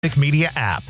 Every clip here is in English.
Media app.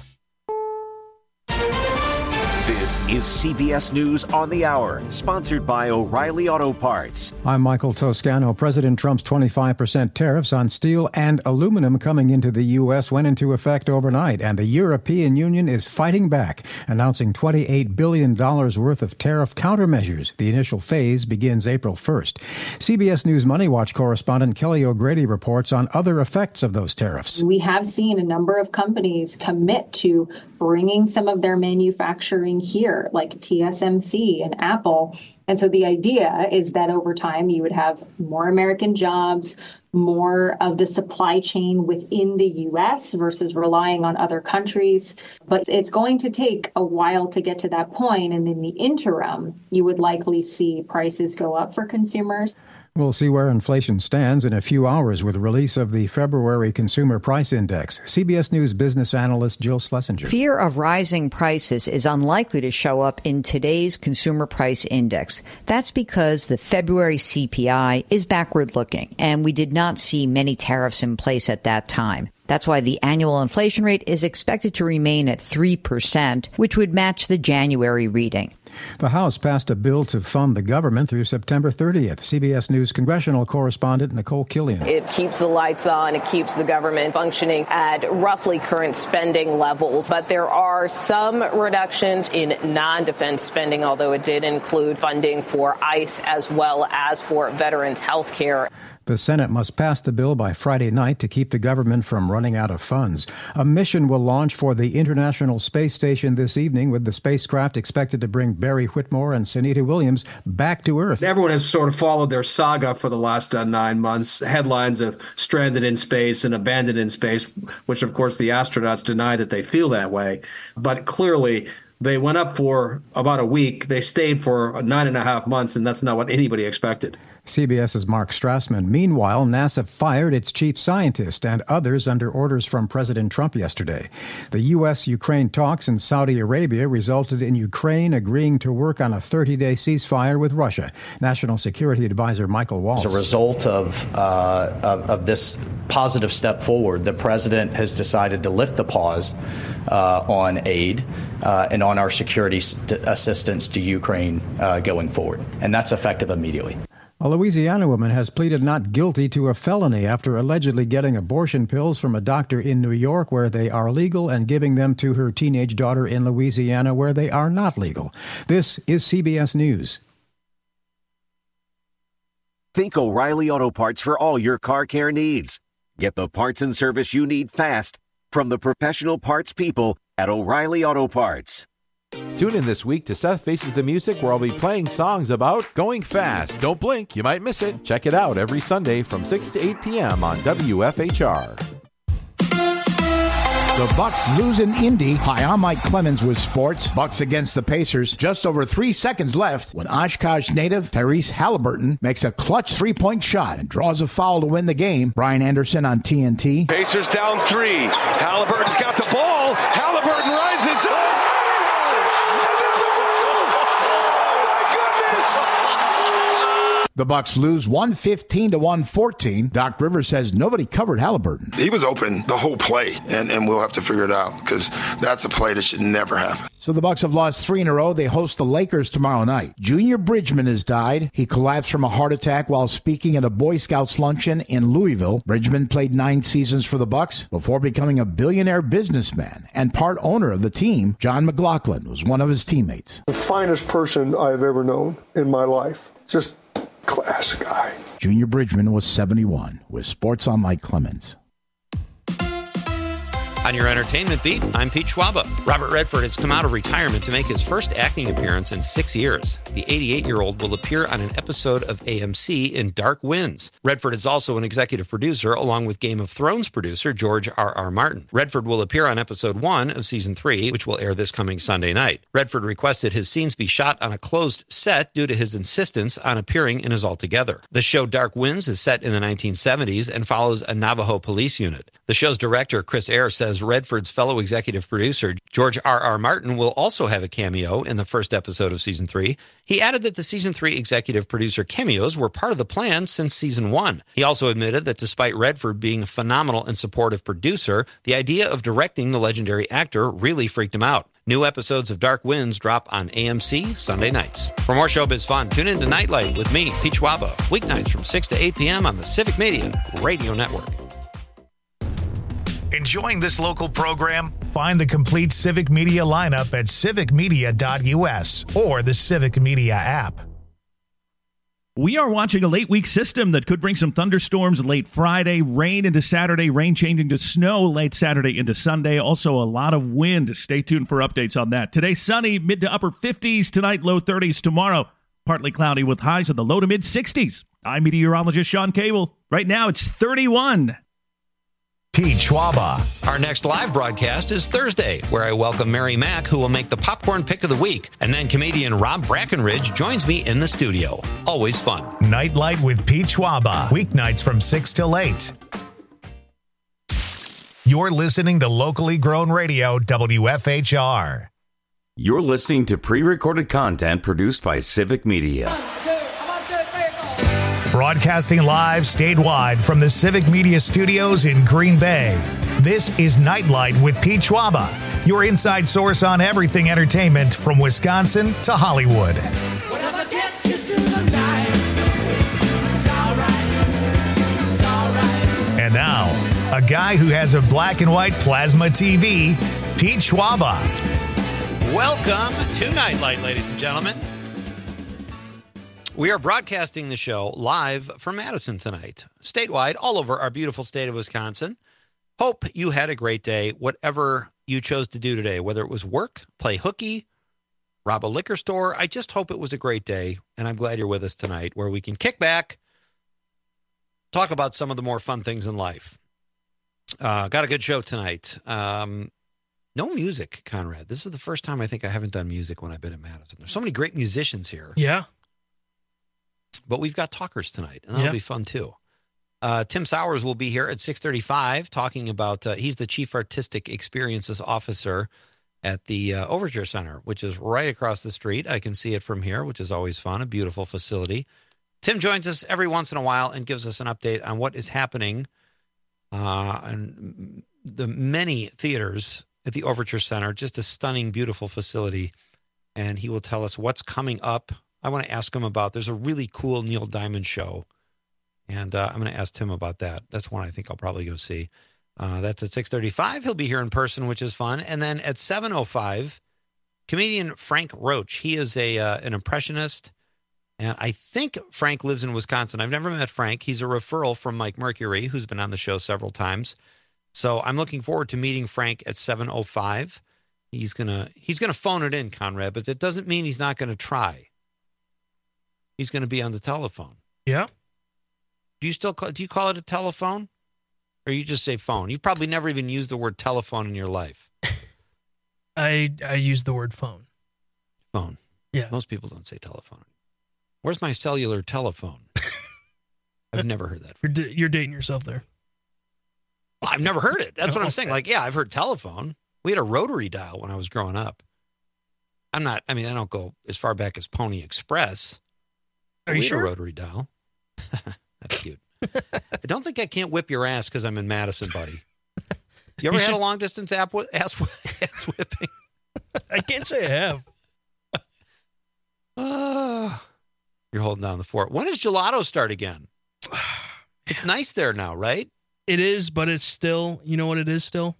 This is CBS News on the Hour, sponsored by O'Reilly Auto Parts. I'm Michael Toscano. President Trump's 25% tariffs on steel and aluminum coming into the U.S. went into effect overnight, and the European Union is fighting back, announcing $28 billion worth of tariff countermeasures. The initial phase begins April 1st. CBS News Money Watch correspondent Kelly O'Grady reports on other effects of those tariffs. We have seen a number of companies commit to bringing some of their manufacturing here, like TSMC and Apple. And so the idea is that over time, you would have more American jobs, more of the supply chain within the U.S. versus relying on other countries. But it's going to take a while to get to that point. And in the interim, you would likely see prices go up for consumers. We'll see where inflation stands in a few hours with the release of the February Consumer Price Index. CBS News business analyst Jill Schlesinger. Fear of rising prices is unlikely to show up in today's Consumer Price Index. That's because the February CPI is backward-looking, and we did not see many tariffs in place at that time. That's why the annual inflation rate is expected to remain at 3%, which would match the January reading. The House passed a bill to fund the government through September 30th. CBS News congressional correspondent Nicole Killian. It keeps the lights on. It keeps the government functioning at roughly current spending levels. But there are some reductions in non-defense spending, although it did include funding for ICE as well as for veterans' health care. The Senate must pass the bill by Friday night to keep the government from running out of funds. A mission will launch for the International Space Station this evening, with the spacecraft expected to bring Barry Whitmore and Sunita Williams back to Earth. Everyone has sort of followed their saga for the last 9 months. Headlines of stranded in space and abandoned in space, which, of course, the astronauts deny that they feel that way. But clearly, they went up for about a week. They stayed for 9.5 months, and that's not what anybody expected. CBS's Mark Strassman. Meanwhile, NASA fired its chief scientist and others under orders from President Trump yesterday. The U.S.-Ukraine talks in Saudi Arabia resulted in Ukraine agreeing to work on a 30-day ceasefire with Russia. National Security Advisor Michael Waltz. As a result of this positive step forward, the president has decided to lift the pause on aid and on our security assistance to Ukraine going forward. And that's effective immediately. A Louisiana woman has pleaded not guilty to a felony after allegedly getting abortion pills from a doctor in New York where they are legal and giving them to her teenage daughter in Louisiana where they are not legal. This is CBS News. Think O'Reilly Auto Parts for all your car care needs. Get the parts and service you need fast from the professional parts people at O'Reilly Auto Parts. Tune in this week to Seth Faces the Music, where I'll be playing songs about going fast. Don't blink, you might miss it. Check it out every Sunday from 6 to 8 p.m. on WFHR. The Bucks lose in Indy. Hi, I'm Mike Clemens with sports. Bucks against the Pacers. Just over 3 seconds left when Oshkosh native Tyrese Halliburton makes a clutch three-point shot and draws a foul to win the game. Brian Anderson on TNT. Pacers down 3. Halliburton's got the ball. Halliburton rises up. The Bucks lose 115-114. Doc Rivers says nobody covered Halliburton. He was open the whole play, and we'll have to figure it out because that's a play that should never happen. So the Bucks have lost 3 in a row. They host the Lakers tomorrow night. Junior Bridgman has died. He collapsed from a heart attack while speaking at a Boy Scouts luncheon in Louisville. Bridgman played 9 seasons for the Bucks before becoming a billionaire businessman and part owner of the team. John McLaughlin was one of his teammates. The finest person I've ever known in my life. Just class guy. Junior Bridgman was 71. With Sports on Mike Clemens. On your entertainment beat, I'm Pete Schwaba. Robert Redford has come out of retirement to make his first acting appearance in 6 years. The 88-year-old will appear on an episode of AMC in Dark Winds. Redford is also an executive producer, along with Game of Thrones producer George R.R. Martin. Redford will appear on episode 1 of season 3, which will air this coming Sunday night. Redford requested his scenes be shot on a closed set due to his insistence on appearing in his Altogether. The show Dark Winds is set in the 1970s and follows a Navajo police unit. The show's director, Chris Eyre, says says Redford's fellow executive producer, George R.R. Martin, will also have a cameo in the first episode of Season 3. He added that the Season 3 executive producer cameos were part of the plan since Season 1. He also admitted that despite Redford being a phenomenal and supportive producer, the idea of directing the legendary actor really freaked him out. New episodes of Dark Winds drop on AMC Sunday nights. For more showbiz fun, tune in to Nightlight with me, Pete Schwaba, weeknights from 6 to 8 p.m. on the Civic Media Radio Network. Enjoying this local program? Find the complete Civic Media lineup at civicmedia.us or the Civic Media app. We are watching a late week system that could bring some thunderstorms late Friday, rain into Saturday, rain changing to snow late Saturday into Sunday. Also a lot of wind. Stay tuned for updates on that. Today, sunny, mid to upper 50s. Tonight, low 30s. Tomorrow, partly cloudy with highs in the low to mid 60s. I'm meteorologist Sean Cable. Right now, it's 31. Pete Schwaba. Our next live broadcast is Thursday, where I welcome Mary Mack, who will make the popcorn pick of the week. And then comedian Rob Brackenridge joins me in the studio. Always fun. Nightlight with Pete Schwaba. Weeknights from 6 till 8. You're listening to locally grown radio, WFHR. You're listening to pre-recorded content produced by Civic Media. Broadcasting live statewide from the Civic Media Studios in Green Bay. This is Nightlight with Pete Schwaba, your inside source on everything entertainment from Wisconsin to Hollywood. And now, a guy who has a black and white plasma TV, Pete Schwaba. Welcome to Nightlight, ladies and gentlemen. We are broadcasting the show live from Madison tonight, statewide, all over our beautiful state of Wisconsin. Hope you had a great day, whatever you chose to do today, whether it was work, play hooky, rob a liquor store. I just hope it was a great day, and I'm glad you're with us tonight, where we can kick back, talk about some of the more fun things in life. Got a good show tonight. No music, Conrad. This is the first time I think I haven't done music when I've been in Madison. There's so many great musicians here. Yeah. But we've got talkers tonight, and that'll be fun, too. Tim Sowers will be here at 6:35 talking about, he's the Chief Artistic Experiences Officer at the Overture Center, which is right across the street. I can see it from here, which is always fun, a beautiful facility. Tim joins us every once in a while and gives us an update on what is happening in the many theaters at the Overture Center. Just a stunning, beautiful facility, and he will tell us what's coming up. I want to ask him about, there's a really cool Neil Diamond show, and I'm going to ask Tim about that. That's one I think I'll probably go see. That's at 6:35. He'll be here in person, which is fun. And then at 7:05, comedian Frank Roach. He is an impressionist, and I think Frank lives in Wisconsin. I've never met Frank. He's a referral from Mike Mercury, who's been on the show several times. So I'm looking forward to meeting Frank at 7:05. He's gonna phone it in, Conrad, but that doesn't mean he's not going to try. He's going to be on the telephone. Yeah. Do you call it a telephone? Or you just say phone? You've probably never even used the word telephone in your life. I use the word phone. Phone. Yeah. Most people don't say telephone. Where's my cellular telephone? I've never heard that. You're dating yourself there. Well, I've never heard it. That's what I'm saying. Like, yeah, I've heard telephone. We had a rotary dial when I was growing up. I don't go as far back as Pony Express. Are you sure? A rotary dial. That's cute. I don't think I can't whip your ass because I'm in Madison, buddy. You ever had a long distance ass whipping? I can't say I have. You're holding down the fort. When does gelato start again? It's nice there now, right? It is, but it's still, you know what it is still?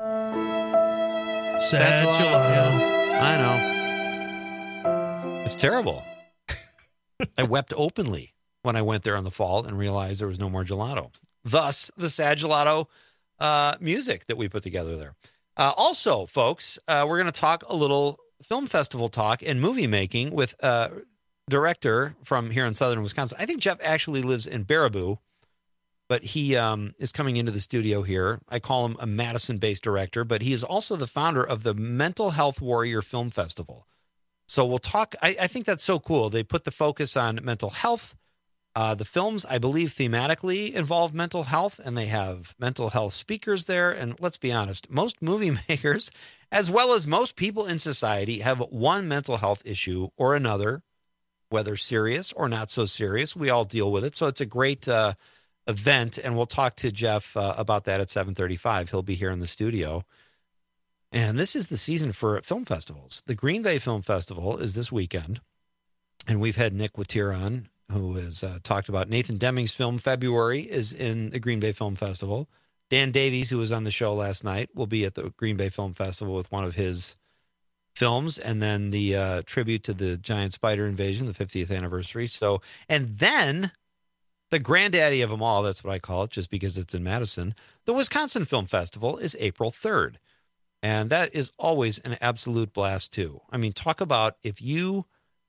Sad gelato. Yeah, I know. It's terrible. I wept openly when I went there in the fall and realized there was no more gelato. Thus, the sad gelato music that we put together there. Also, folks, we're going to talk a little film festival talk and movie making with a director from here in southern Wisconsin. I think Jeff actually lives in Baraboo, but he is coming into the studio here. I call him a Madison-based director, but he is also the founder of the Mental Health Warrior Film Festival. So we'll talk. I think that's so cool. They put the focus on mental health, The films, I believe, thematically involve mental health, and they have mental health speakers there. And let's be honest, most movie makers, as well as most people in society, have one mental health issue or another, whether serious or not so serious. We all deal with it. So it's a great event, and we'll talk to Jeff about that at 7:35. He'll be here in the studio. And this is the season for film festivals. The Green Bay Film Festival is this weekend, and we've had Nick Watier on, who has talked about Nathan Deming's film February is in the Green Bay Film Festival. Dan Davies, who was on the show last night, will be at the Green Bay Film Festival with one of his films, and then the tribute to the giant spider invasion, the 50th anniversary. So, and then the granddaddy of them all, that's what I call it, just because it's in Madison, the Wisconsin Film Festival is April 3rd. And that is always an absolute blast, too. I mean, talk about if you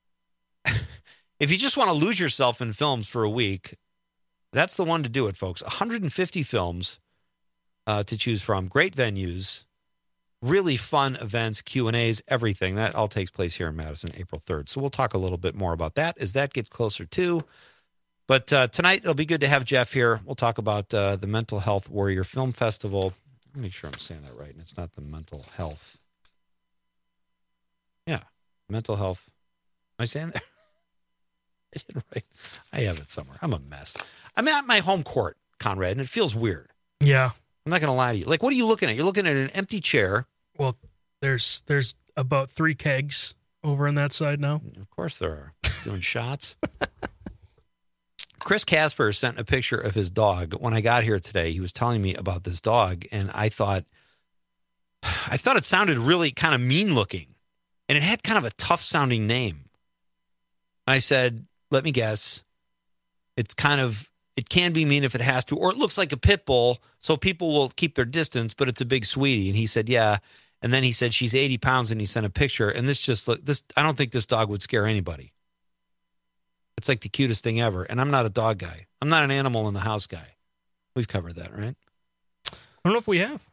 just want to lose yourself in films for a week, that's the one to do it, folks. 150 films to choose from. Great venues, really fun events, Q&As, everything. That all takes place here in Madison, April 3rd. So we'll talk a little bit more about that as that gets closer, too. But tonight, it'll be good to have Jeff here. We'll talk about the Mental Health Warrior Film Festival. Let me make sure I'm saying that right, and it's not the mental health. Yeah, mental health. Am I saying that? I did right. I have it somewhere. I'm a mess. I'm at my home court, Conrad, and it feels weird. Yeah. I'm not going to lie to you. Like, what are you looking at? You're looking at an empty chair. Well, there's about 3 kegs over on that side now. Of course there are. Doing shots. Chris Casper sent a picture of his dog. When I got here today, he was telling me about this dog, and I thought it sounded really kind of mean looking, and it had kind of a tough sounding name. I said, let me guess. It can be mean if it has to, or it looks like a pit bull, so people will keep their distance, but it's a big sweetie. And he said, yeah. And then he said, she's 80 pounds, and he sent a picture. And I don't think this dog would scare anybody. It's like the cutest thing ever. And I'm not a dog guy. I'm not an animal in the house guy. We've covered that, right? I don't know if we have.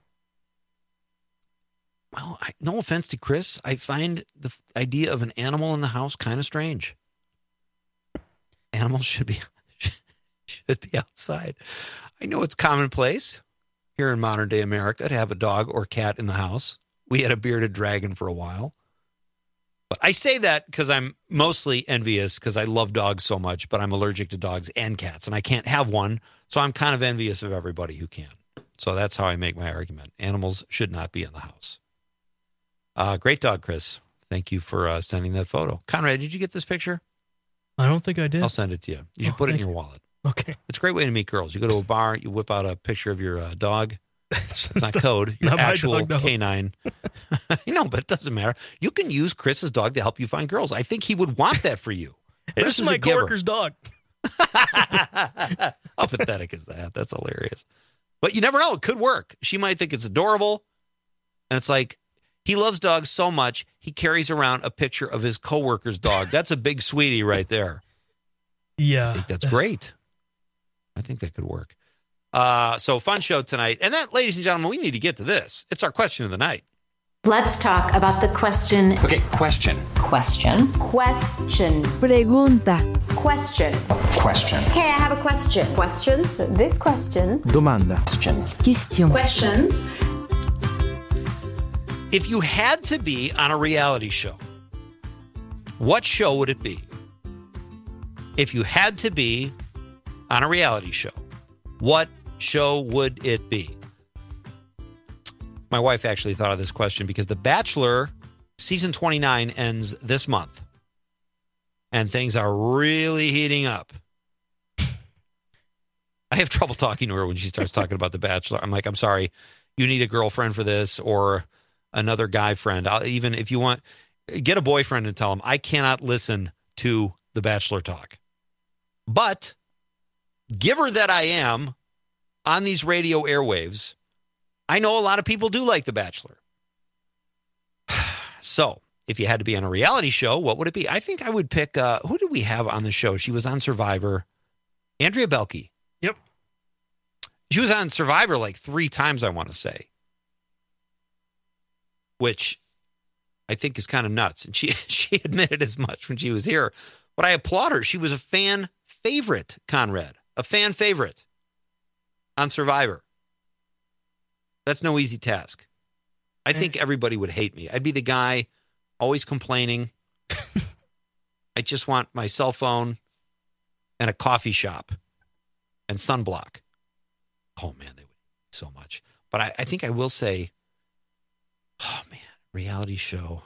Well, no offense to Chris, I find the idea of an animal in the house kind of strange. Animals should be outside. I know it's commonplace here in modern day America to have a dog or cat in the house. We had a bearded dragon for a while. But I say that because I'm mostly envious because I love dogs so much, but I'm allergic to dogs and cats, and I can't have one. So I'm kind of envious of everybody who can. So that's how I make my argument. Animals should not be in the house. Great dog, Chris. Thank you for sending that photo. Conrad, did you get this picture? I don't think I did. I'll send it to you. You should put it in your wallet. Okay. It's a great way to meet girls. You go to a bar, you whip out a picture of your dog. It's not code. Your not actual dog, no. canine. But it doesn't matter. You can use Chris's dog to help you find girls. I think he would want that for you. This is my coworker's dog. How pathetic is that? That's hilarious. But you never know. It could work. She might think it's adorable. And it's like, he loves dogs so much, he carries around a picture of his coworker's dog. That's a big sweetie right there. Yeah. I think that's great. I think that could work. So fun show tonight. And that, ladies and gentlemen, we need to get to this. It's our question of the night. Let's talk about the question. Okay, question. Question. Question. Pregunta. Question. Question. Hey, I have a question. Questions? This question. Domanda. Question. Questions. If you had to be on a reality show, what show would it be? If you had to be on a reality show, what show would it be? My wife actually thought of this question because The Bachelor season 29 ends this month. And things are really heating up. I have trouble talking to her when she starts talking about The Bachelor. I'm like, I'm sorry, you need a girlfriend for this or another guy friend. Even if you want, get a boyfriend and tell him, I cannot listen to The Bachelor talk. But giver that I am on these radio airwaves, I know a lot of people do like The Bachelor. So if you had to be on a reality show, what would it be? I think I would pick, who did we have on the show? She was on Survivor. Andrea Belke. Yep. She was on Survivor like 3 times, I want to say. Which I think is kind of nuts. And she admitted as much when she was here. But I applaud her. She was a favorite, Conrad, a fan favorite on Survivor. That's no easy task. I think everybody would hate me. I'd be the guy always complaining. I just want my cell phone and a coffee shop and sunblock. Oh, man, they would so much. But I think I will say, oh, man, reality show.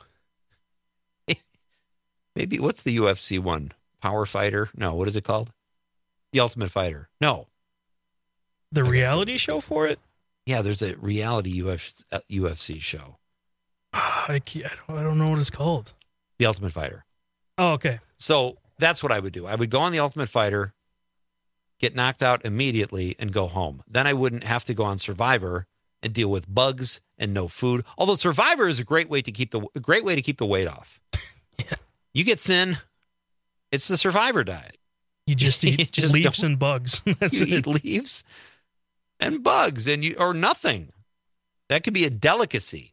Maybe, what's the UFC one? Power Fighter? No, what is it called? The Ultimate Fighter. No. The reality show for it? Yeah, there's a reality UFC show. I don't know what it's called. The Ultimate Fighter. Oh, okay. So that's what I would do. I would go on The Ultimate Fighter, get knocked out immediately, and go home. Then I wouldn't have to go on Survivor and deal with bugs and no food. Although Survivor is a great way to keep the weight off. Yeah. You get thin. It's the Survivor diet. You just eat leaves and bugs. That's you eat leaves and bugs or nothing. That could be a delicacy.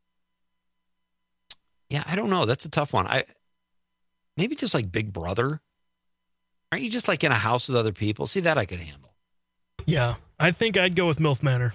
Yeah, I don't know. That's a tough one. Maybe just like Big Brother. Aren't you just like in a house with other people? See, that I could handle. Yeah, I think I'd go with MILF Manor.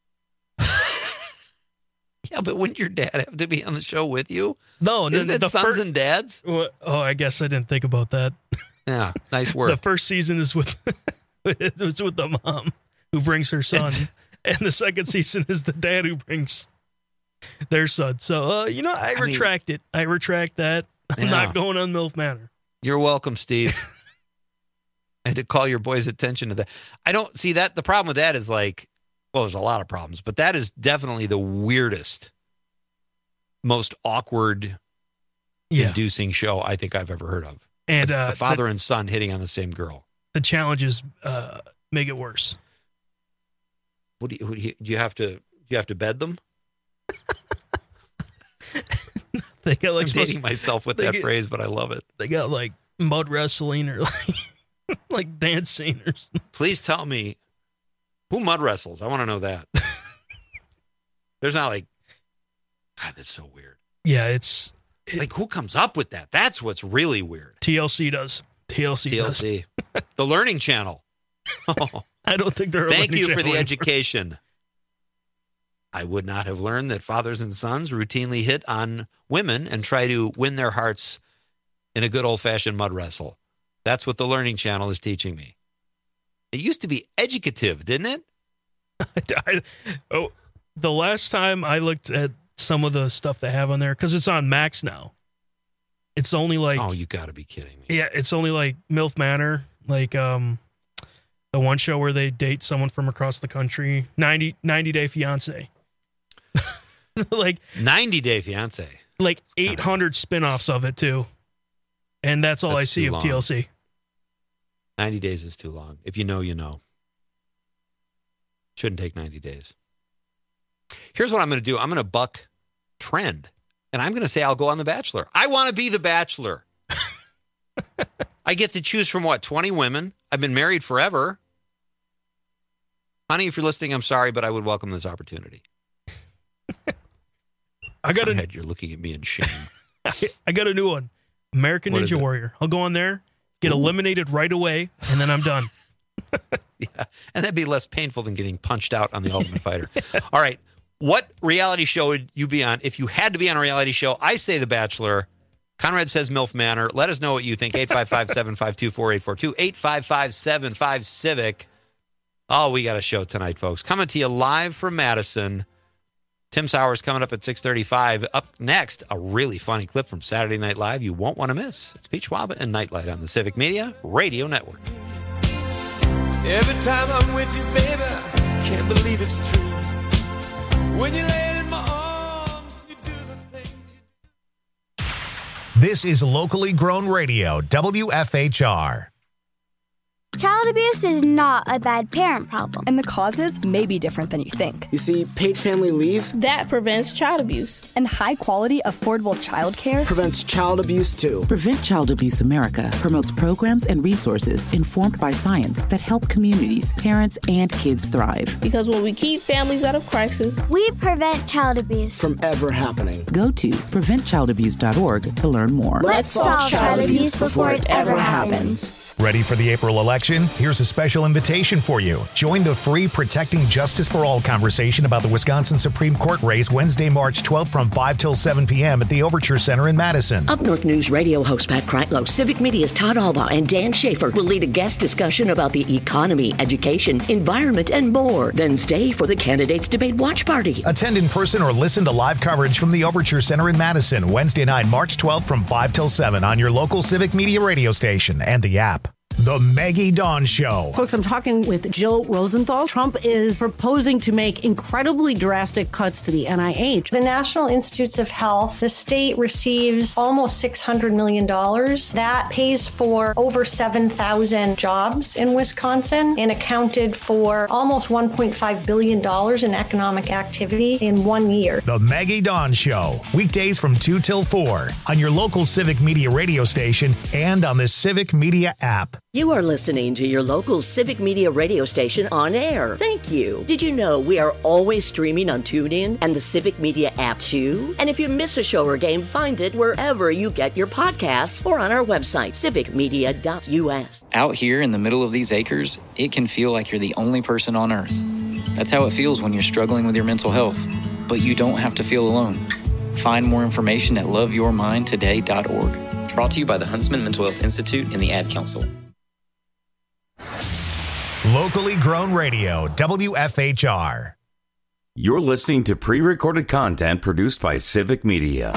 Yeah, but wouldn't your dad have to be on the show with you? No, isn't it sons and dads? Oh, I guess I didn't think about that. Yeah, nice work. The first season is with it's with the mom who brings her son, and the second season is the dad who brings their son. So, I retract it. I retract that. I'm not going on MILF Manor. You're welcome, Steve. I had to call your boy's attention to that. I don't see that. The problem with that is there's a lot of problems, but that is definitely the weirdest, most awkward, inducing show I think I've ever heard of. And a father and son hitting on the same girl. The challenges make it worse. Do you have to bed them? They got I'm dating myself with that phrase, but I love it. They got like mud wrestling or like dancing or something. Please tell me who mud wrestles. I want to know that. There's not God, that's so weird. Yeah, it's who comes up with that? That's what's really weird. TLC does. TLC. The Learning Channel. Oh. I don't think they're. Thank you for the education. I would not have learned that fathers and sons routinely hit on women and try to win their hearts in a good old-fashioned mud wrestle. That's what the Learning Channel is teaching me. It used to be educative, didn't it? The last time I looked at some of the stuff they have on there, because it's on Max now. It's only oh, you got to be kidding me. Yeah, it's only like MILF Manor, like the one show where they date someone from across the country, 90 Day Fiance. 90 Day Fiance. Like 800 spinoffs of it too. And that's all I see of TLC. 90 days is too long. If you know, you know. Shouldn't take 90 days. Here's what I'm going to do. I'm going to buck trend. And I'm going to say I'll go on The Bachelor. I want to be The Bachelor. I get to choose from 20 women. I've been married forever. Honey, if you're listening, I'm sorry, but I would welcome this opportunity. You're looking at me in shame. I got a new one. American Ninja Warrior. I'll go on there, get eliminated right away, and then I'm done. Yeah, and that'd be less painful than getting punched out on The Ultimate Fighter. All right, what reality show would you be on if you had to be on a reality show? I say The Bachelor. Conrad says MILF Manor. Let us know what you think. 855-752-4842. 855-75-CIVIC. Oh, we got a show tonight, folks. Coming to you live from Madison. Tim Sowers coming up at 6:35. Up next, a really funny clip from Saturday Night Live you won't want to miss. It's Pete Schwab and Nightlight on the Civic Media Radio Network. Every time I'm with you, baby, can't believe it's true. When you lay in my arms, you do the things you do. This is locally grown radio, WFHR. Child abuse is not a bad parent problem. And the causes may be different than you think. You see, paid family leave that prevents child abuse. And high quality, affordable child care prevents child abuse too. Prevent Child Abuse America promotes programs and resources informed by science that help communities, parents, and kids thrive. Because when we keep families out of crisis, we prevent child abuse from ever happening. Go to preventchildabuse.org to learn more. Let's solve child abuse before it ever happens. Ready for the April election? Here's a special invitation for you. Join the free Protecting Justice for All conversation about the Wisconsin Supreme Court race Wednesday, March 12th from 5 till 7 p.m. at the Overture Center in Madison. Up North News radio host Pat Kreitlow, Civic Media's Todd Alba, and Dan Schaefer will lead a guest discussion about the economy, education, environment, and more. Then stay for the Candidates Debate Watch Party. Attend in person or listen to live coverage from the Overture Center in Madison, Wednesday night, March 12th from 5 till 7 on your local Civic Media radio station and the app. The Maggie Dawn Show. Folks, I'm talking with Jill Rosenthal. Trump is proposing to make incredibly drastic cuts to the NIH. The National Institutes of Health, the state receives almost $600 million. That pays for over 7,000 jobs in Wisconsin and accounted for almost $1.5 billion in economic activity in 1 year. The Maggie Dawn Show. Weekdays from 2 till 4 on your local Civic Media radio station and on the Civic Media app. You are listening to your local Civic Media radio station on air. Thank you. Did you know we are always streaming on TuneIn and the Civic Media app too? And if you miss a show or game, find it wherever you get your podcasts or on our website, civicmedia.us. Out here in the middle of these acres, it can feel like you're the only person on earth. That's how it feels when you're struggling with your mental health. But you don't have to feel alone. Find more information at loveyourmindtoday.org. Brought to you by the Huntsman Mental Health Institute and the Ad Council. Locally grown radio, WFHR. You're listening to pre-recorded content produced by Civic Media.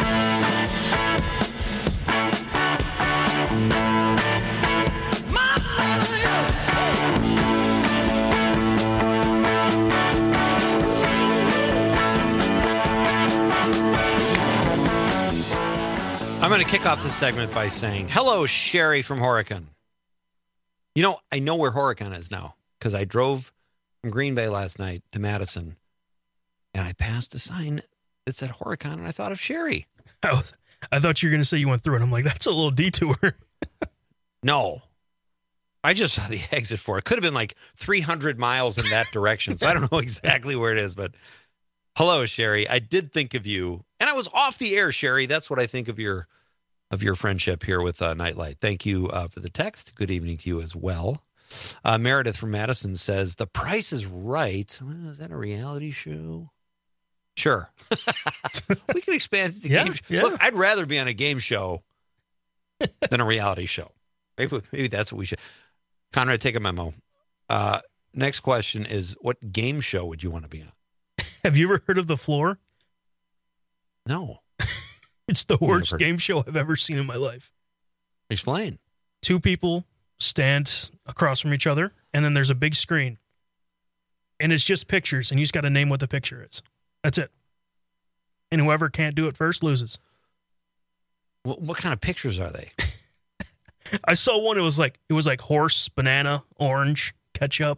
I'm going to kick off this segment by saying, hello, Sherry from Horicon. You know, I know where Horicon is now because I drove from Green Bay last night to Madison and I passed a sign that said Horicon and I thought of Sherry. I thought you were going to say you went through it. I'm like, that's a little detour. No. I just saw the exit for it. Could have been like 300 miles in that direction. So I don't know exactly where it is, but hello, Sherry. I did think of you and I was off the air, Sherry. That's what I think of your friendship here with Nightlight. Thank you for the text. Good evening to you as well. Meredith from Madison says, The Price is Right. Is that a reality show? Sure. We can expand the game show. Yeah. Look, I'd rather be on a game show than a reality show. Maybe that's what we should. Conrad, take a memo. Next question is, what game show would you want to be on? Have you ever heard of The Floor? No. It's the worst game show I've ever seen in my life. Explain. Two people stand across from each other, and then there's a big screen. And it's just pictures, and you just got to name what the picture is. That's it. And whoever can't do it first loses. What kind of pictures are they? I saw one. It was like horse, banana, orange, ketchup.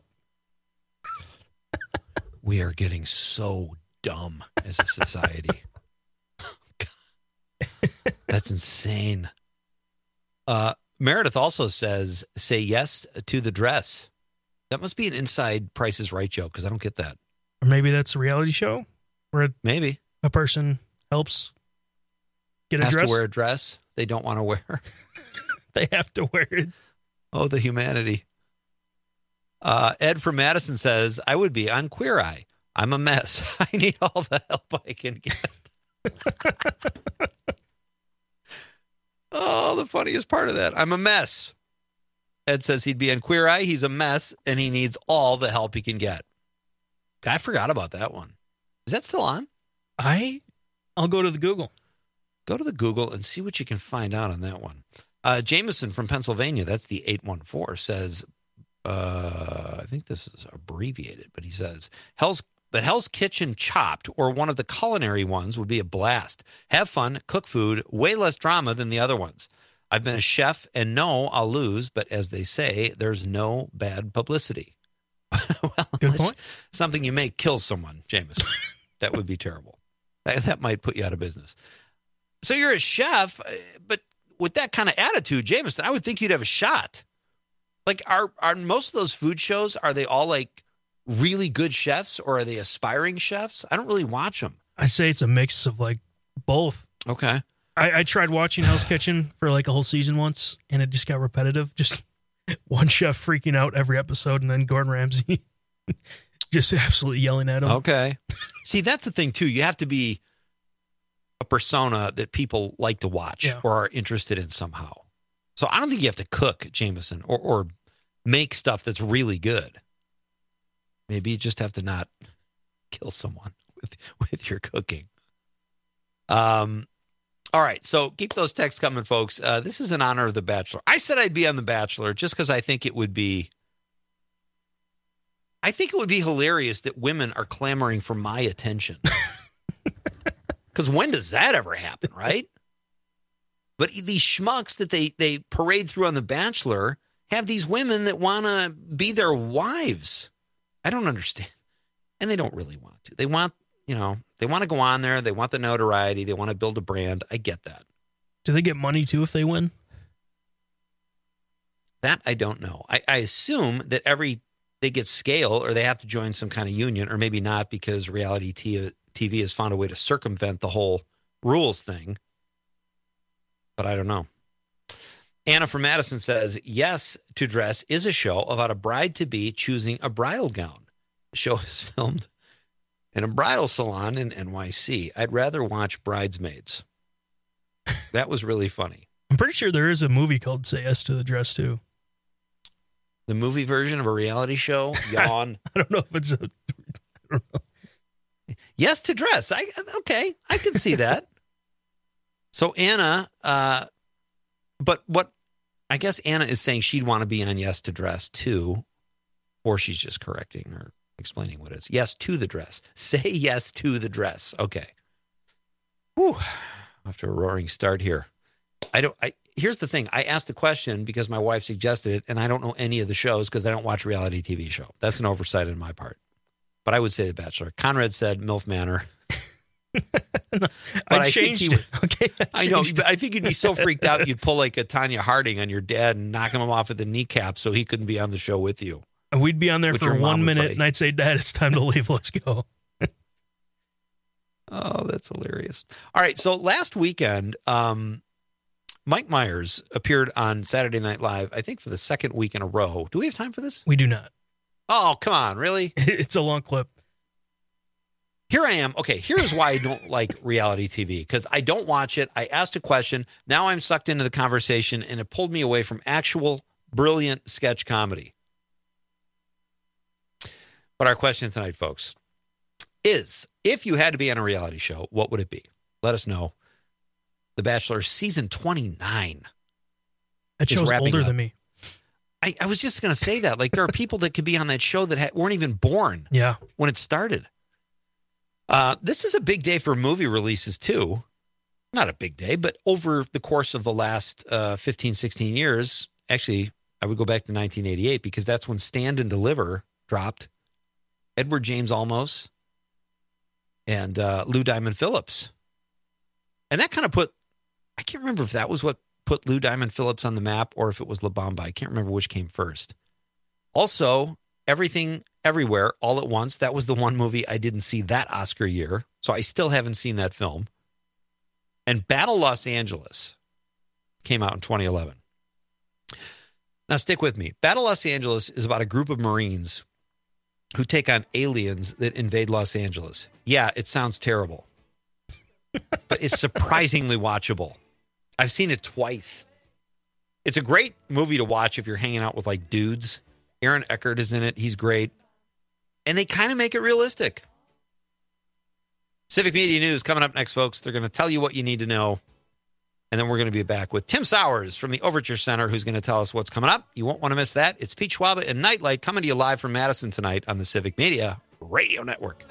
We are getting so dumb as a society. That's insane. Meredith also says, say yes to the dress. That must be an inside Price is Right joke because I don't get that. Or maybe that's a reality show where maybe a person helps get a dress. Has to wear a dress they don't want to wear. They have to wear it. Oh, the humanity. Ed from Madison says, I would be on Queer Eye. I'm a mess. I need all the help I can get. Oh, the funniest part of that. I'm a mess. Ed says he'd be on Queer Eye. He's a mess, and he needs all the help he can get. I forgot about that one. Is that still on? I'll go to the Google. Go to the Google and see what you can find out on that one. Jameson from Pennsylvania, that's the 814, says, I think this is abbreviated, but he says, Hell's Kitchen Chopped, or one of the culinary ones, would be a blast. Have fun, cook food, way less drama than the other ones. I've been a chef, and no, I'll lose, but as they say, there's no bad publicity. Well, good point. Something you make kills someone, Jameson. That would be terrible. That might put you out of business. So you're a chef, but with that kind of attitude, Jameson, I would think you'd have a shot. Like, are most of those food shows, are they all like really good chefs, or are they aspiring chefs? I don't really watch them. I say it's a mix of like both. Okay. I tried watching Hell's Kitchen for like a whole season once, and it just got repetitive. Just One chef freaking out every episode, and then Gordon Ramsay just absolutely yelling at him. Okay. See, that's the thing, too. You have to be a persona that people like to watch or are interested in somehow. So I don't think you have to cook, Jameson, or make stuff that's really good. Maybe you just have to not kill someone with your cooking. All right, so keep those texts coming, folks. This is in honor of The Bachelor. I said I'd be on The Bachelor just because I think it would be hilarious that women are clamoring for my attention. Because when does that ever happen, right? But these schmucks that they parade through on The Bachelor have these women that want to be their wives. I don't understand. And they don't really want to. They want to go on there. They want the notoriety. They want to build a brand. I get that. Do they get money, too, if they win? That I don't know. I assume that they get scale or they have to join some kind of union, or maybe not because reality TV has found a way to circumvent the whole rules thing. But I don't know. Anna from Madison says, Yes to Dress is a show about a bride-to-be choosing a bridal gown. The show is filmed in a bridal salon in NYC. I'd rather watch Bridesmaids. That was really funny. I'm pretty sure there is a movie called Say Yes to the Dress, too. The movie version of a reality show? Yawn. I don't know if it's I don't know. Yes to Dress. Okay, I can see that. So Anna, but what I guess Anna is saying she'd want to be on Yes to Dress too, or she's just correcting or explaining what it is. Yes to the dress. Say yes to the dress. Okay. Whew. After a roaring start here. Here's the thing. I asked the question because my wife suggested it, and I don't know any of the shows because I don't watch a reality TV show. That's an oversight on my part. But I would say The Bachelor. Conrad said MILF Manor. I changed it. Okay, I know. But I think you'd be so freaked out you'd pull like a Tanya Harding on your dad and knock him off at the kneecap so he couldn't be on the show with you. And we'd be on there for 1 minute, and I'd say, Dad, it's time to leave. Let's go. Oh, that's hilarious. All right, so last weekend, Mike Myers appeared on Saturday Night Live, I think for the second week in a row. Do we have time for this? We do not. Oh, come on, really? It's a long clip. Here I am. Okay, here's why I don't like reality TV, because I don't watch it. I asked a question. Now I'm sucked into the conversation, and it pulled me away from actual brilliant sketch comedy. But our question tonight, folks, is if you had to be on a reality show, what would it be? Let us know. The Bachelor season 29. That show's older than me. I was just going to say that. Like, there are people that could be on that show that weren't even born when it started. This is a big day for movie releases, too. Not a big day, but over the course of the last 15, 16 years, actually, I would go back to 1988 because that's when Stand and Deliver dropped. Edward James Olmos and Lou Diamond Phillips. And that kind of I can't remember if that was what put Lou Diamond Phillips on the map or if it was La Bamba. I can't remember which came first. Also, Everything Everywhere All at Once. That was the one movie I didn't see that Oscar year. So I still haven't seen that film. And Battle Los Angeles came out in 2011. Now stick with me. Battle Los Angeles is about a group of Marines who take on aliens that invade Los Angeles. Yeah, it sounds terrible. But it's surprisingly watchable. I've seen it twice. It's a great movie to watch if you're hanging out with like dudes. Aaron Eckhart is in it. He's great. And they kind of make it realistic. Civic Media News coming up next, folks. They're going to tell you what you need to know. And then we're going to be back with Tim Sowers from the Overture Center, who's going to tell us what's coming up. You won't want to miss that. It's Pete Schwaba and Nightlight coming to you live from Madison tonight on the Civic Media Radio Network.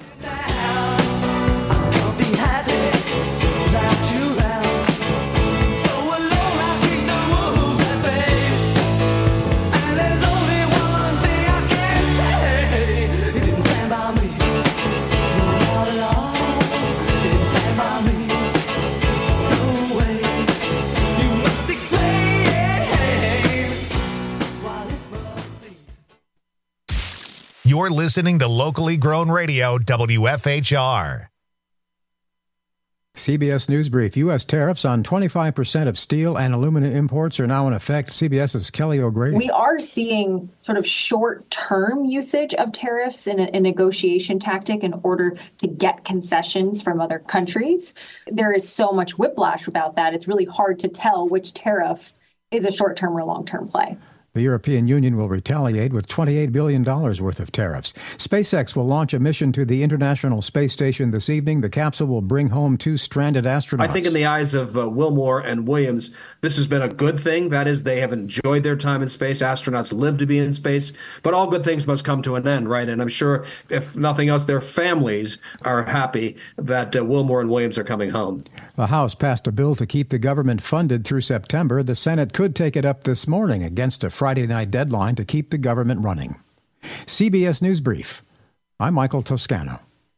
You're listening to locally grown radio, WFHR. CBS News Brief. U.S. tariffs on 25% of steel and aluminum imports are now in effect. CBS's Kelly O'Grady. We are seeing sort of short-term usage of tariffs in a negotiation tactic in order to get concessions from other countries. There is so much whiplash about that. It's really hard to tell which tariff is a short-term or long-term play. The European Union will retaliate with $28 billion worth of tariffs. SpaceX will launch a mission to the International Space Station this evening. The capsule will bring home 2 stranded astronauts. I think in the eyes of Wilmore and Williams, this has been a good thing. That is, they have enjoyed their time in space. Astronauts live to be in space. But all good things must come to an end, right? And I'm sure, if nothing else, their families are happy that Wilmore and Williams are coming home. The House passed a bill to keep the government funded through September. The Senate could take it up this morning against a Friday night deadline to keep the government running. CBS News Brief. I'm Michael Toscano.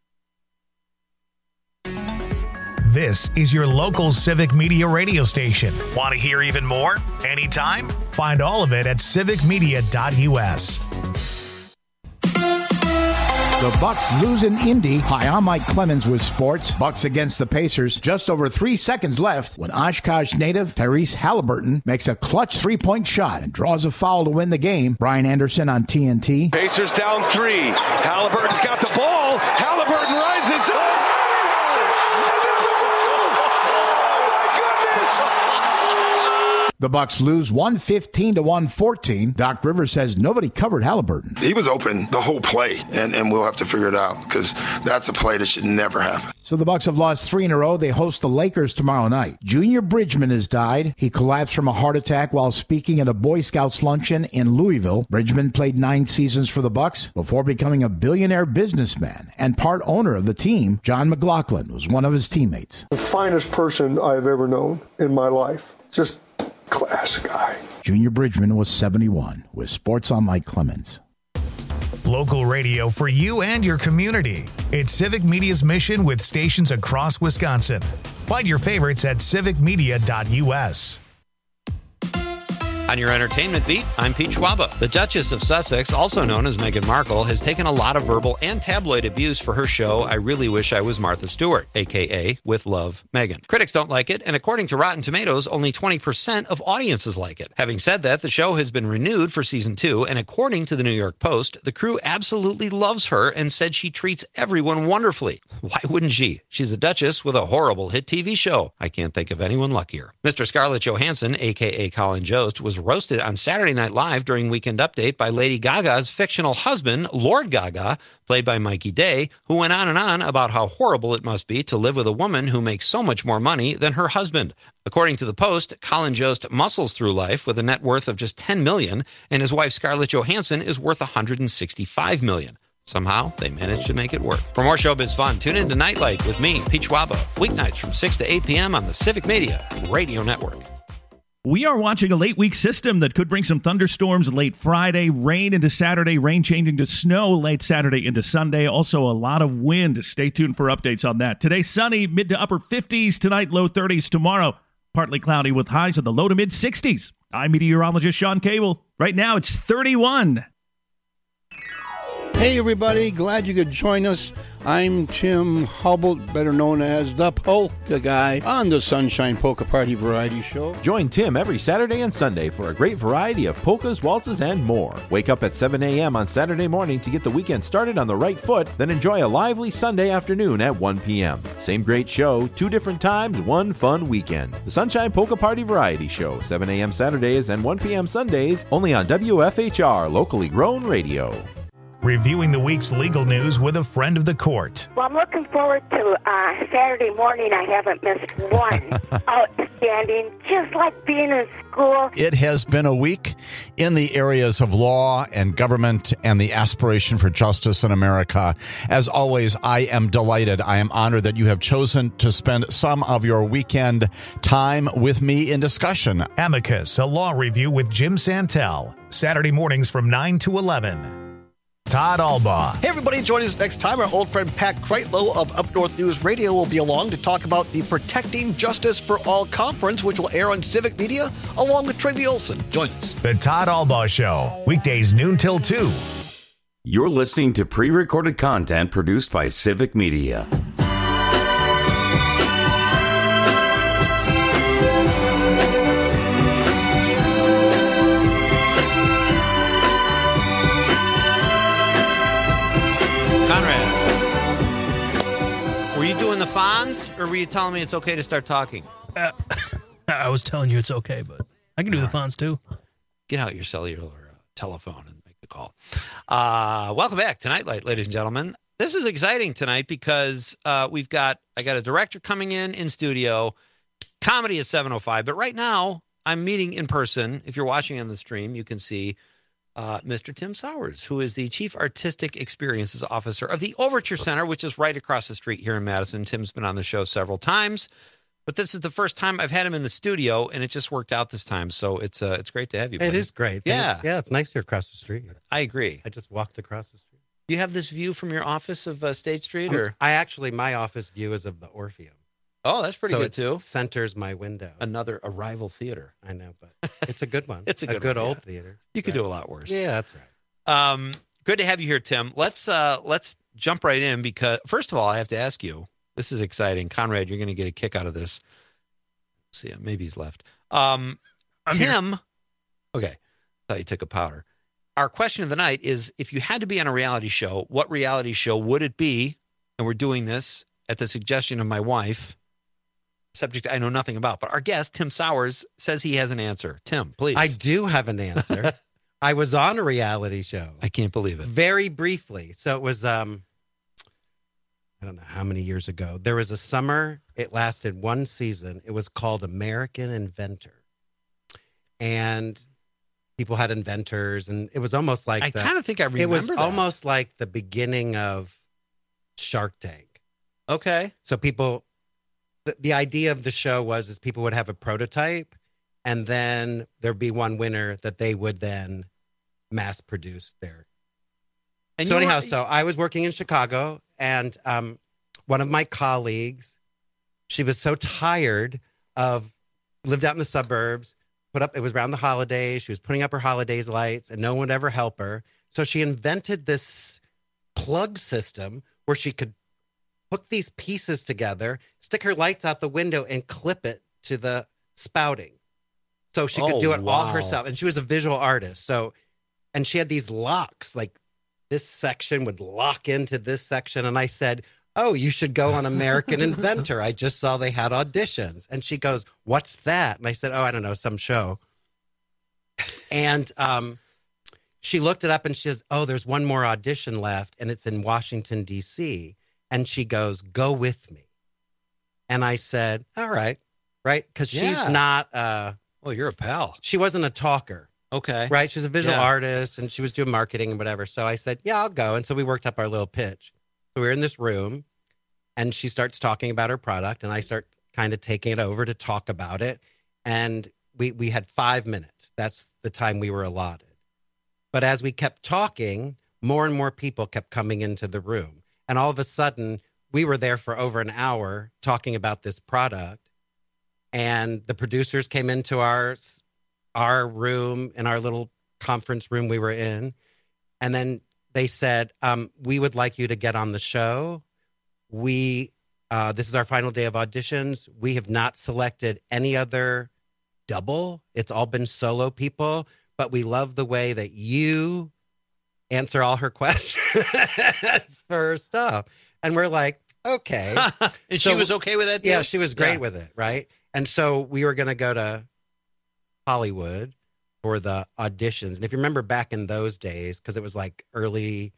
This is your local Civic Media radio station. Want to hear even more? Anytime? Find all of it at civicmedia.us. The Bucks lose in Indy. Hi, I'm Mike Clemens with sports. Bucks against the Pacers. Just over 3 seconds left when Oshkosh native Tyrese Halliburton makes a clutch three-point shot and draws a foul to win the game. Brian Anderson on TNT. Pacers down 3. Halliburton's got the ball. Halliburton rises up. The Bucks lose 115-114. Doc Rivers says nobody covered Halliburton. He was open the whole play, and we'll have to figure it out because that's a play that should never happen. So the Bucks have lost 3 in a row. They host the Lakers tomorrow night. Junior Bridgman has died. He collapsed from a heart attack while speaking at a Boy Scouts luncheon in Louisville. Bridgman played 9 seasons for the Bucks before becoming a billionaire businessman and part owner of the team. John McLaughlin was one of his teammates. The finest person I've ever known in my life. Just class guy. Junior Bridgman was 71. With sports, I'm Mike Clemens. Local radio for you and your community. It's Civic Media's mission with stations across Wisconsin. Find your favorites at civicmedia.us. On your entertainment beat, I'm Pete Schwaba. The Duchess of Sussex, also known as Meghan Markle, has taken a lot of verbal and tabloid abuse for her show I Really Wish I Was Martha Stewart, a.k.a. With Love, Meghan. Critics don't like it, and according to Rotten Tomatoes, only 20% of audiences like it. Having said that, the show has been renewed for season 2, and according to the New York Post, the crew absolutely loves her and said she treats everyone wonderfully. Why wouldn't she? She's a Duchess with a horrible hit TV show. I can't think of anyone luckier. Mr. Scarlett Johansson, a.k.a. Colin Jost, was roasted on Saturday Night Live during Weekend Update by Lady Gaga's fictional husband, Lord Gaga, played by Mikey Day, who went on about how horrible it must be to live with a woman who makes so much more money than her husband. According to the Post, Colin Jost muscles through life with a net worth of just $10 million, and his wife Scarlett Johansson is worth $165 million. Somehow, they managed to make it work. For more showbiz fun, tune in to Nightlight with me, Pete Schwaba, weeknights from 6 to 8 p.m. on the Civic Media Radio Network. We are watching a late week system that could bring some thunderstorms late Friday, rain into Saturday, rain changing to snow late Saturday into Sunday. Also a lot of wind. Stay tuned for updates on that. Today, sunny, mid to upper 50s. Tonight, low 30s. Tomorrow, partly cloudy with highs in the low to mid 60s. I'm meteorologist Sean Cable. Right now, it's 31. Hey, everybody. Glad you could join us. I'm Tim Hubble, better known as the Polka Guy, on the Sunshine Polka Party Variety Show. Join Tim every Saturday and Sunday for a great variety of polkas, waltzes, and more. Wake up at 7 a.m. on Saturday morning to get the weekend started on the right foot, then enjoy a lively Sunday afternoon at 1 p.m. Same great show, 2 different times, 1 fun weekend. The Sunshine Polka Party Variety Show, 7 a.m. Saturdays and 1 p.m. Sundays, only on WFHR, locally grown radio. Reviewing the week's legal news with a friend of the court. Well, I'm looking forward to Saturday morning. I haven't missed one. Outstanding, just like being in school. It has been a week in the areas of law and government and the aspiration for justice in America. As always, I am delighted. I am honored that you have chosen to spend some of your weekend time with me in discussion. Amicus, a law review with Jim Santel. Saturday mornings from 9 to 11. Todd Albaugh. Hey, everybody, join us next time. Our old friend Pat Kreitlow of Up North News Radio will be along to talk about the Protecting Justice for All conference, which will air on Civic Media, along with Tracy Olson. Join us. The Todd Albaugh Show, weekdays noon till 2. You're listening to pre-recorded content produced by Civic Media. or were you telling me it's okay to start talking? I was telling you it's okay, but I can do the fonts too. Get out your cellular telephone and make the call. Welcome back to Nightlight, ladies and gentlemen. This is exciting tonight because I got a director coming in studio, comedy at 7:05. But right now, I'm meeting in person. If you're watching on the stream, you can see Mr. Tim Sowers, who is the Chief Artistic Experiences Officer of the Overture Center, which is right across the street here in Madison. Tim's been on the show several times, but this is the first time I've had him in the studio, and it just worked out this time. So it's great to have you, buddy. It is great. Yeah. It's nice here across the street. I agree. I just walked across the street. Do you have this view from your office of State Street? Or my office view is of the Orpheum. Oh, that's pretty good, too. Centers my window. Another arrival theater. I know, but it's a good one. It's a good old theater. You could do a lot worse. Yeah, that's right. Good to have you here, Tim. Let's jump right in because, first of all, I have to ask you, this is exciting. Conrad, you're going to get a kick out of this. Let's see, maybe he's left. Tim, here. Okay, thought you took a powder. Our question of the night is, if you had to be on a reality show, what reality show would it be? And we're doing this at the suggestion of my wife, subject I know nothing about. But our guest, Tim Sowers, says he has an answer. Tim, please. I do have an answer. I was on a reality show. I can't believe it. Very briefly. So it was, I don't know how many years ago. There was a summer. It lasted one season. It was called American Inventor. And people had inventors, and it was almost like I kind of think I remember it was that. almost like the beginning of Shark Tank. Okay. So people, the idea of the show was people would have a prototype, and then there'd be one winner that they would then mass produce there. And so anyhow, so I was working in Chicago, and one of my colleagues, she was so tired of, lived out in the suburbs, it was around the holidays. She was putting up her holidays lights, and no one would ever help her. So she invented this plug system where she could hook these pieces together, stick her lights out the window, and clip it to the spouting. So she could do it all herself. And she was a visual artist. And she had these locks, like this section would lock into this section. And I said, oh, you should go on American Inventor. I just saw they had auditions. And she goes, what's that? And I said, oh, I don't know, some show. And she looked it up and she says, oh, there's one more audition left, and it's in Washington, D.C. And she goes, go with me. And I said, all right, because she's not... well, you're a pal. She wasn't a talker. Okay. Right? She's a visual artist, and she was doing marketing and whatever. So I said, yeah, I'll go. And so we worked up our little pitch. So we're in this room, and she starts talking about her product, and I start kind of taking it over to talk about it. And we had 5 minutes. That's the time we were allotted. But as we kept talking, more and more people kept coming into the room. And all of a sudden, we were there for over an hour talking about this product. And the producers came into our room, in our little conference room we were in. And then they said, we would like you to get on the show. This is our final day of auditions. We have not selected any other double. It's all been solo people, but we love the way that you answer all her questions for stuff. And we're like, okay. And so, she was okay with that too? Yeah, she was great with it, right? And so we were going to go to Hollywood for the auditions. And if you remember back in those days, because it was like early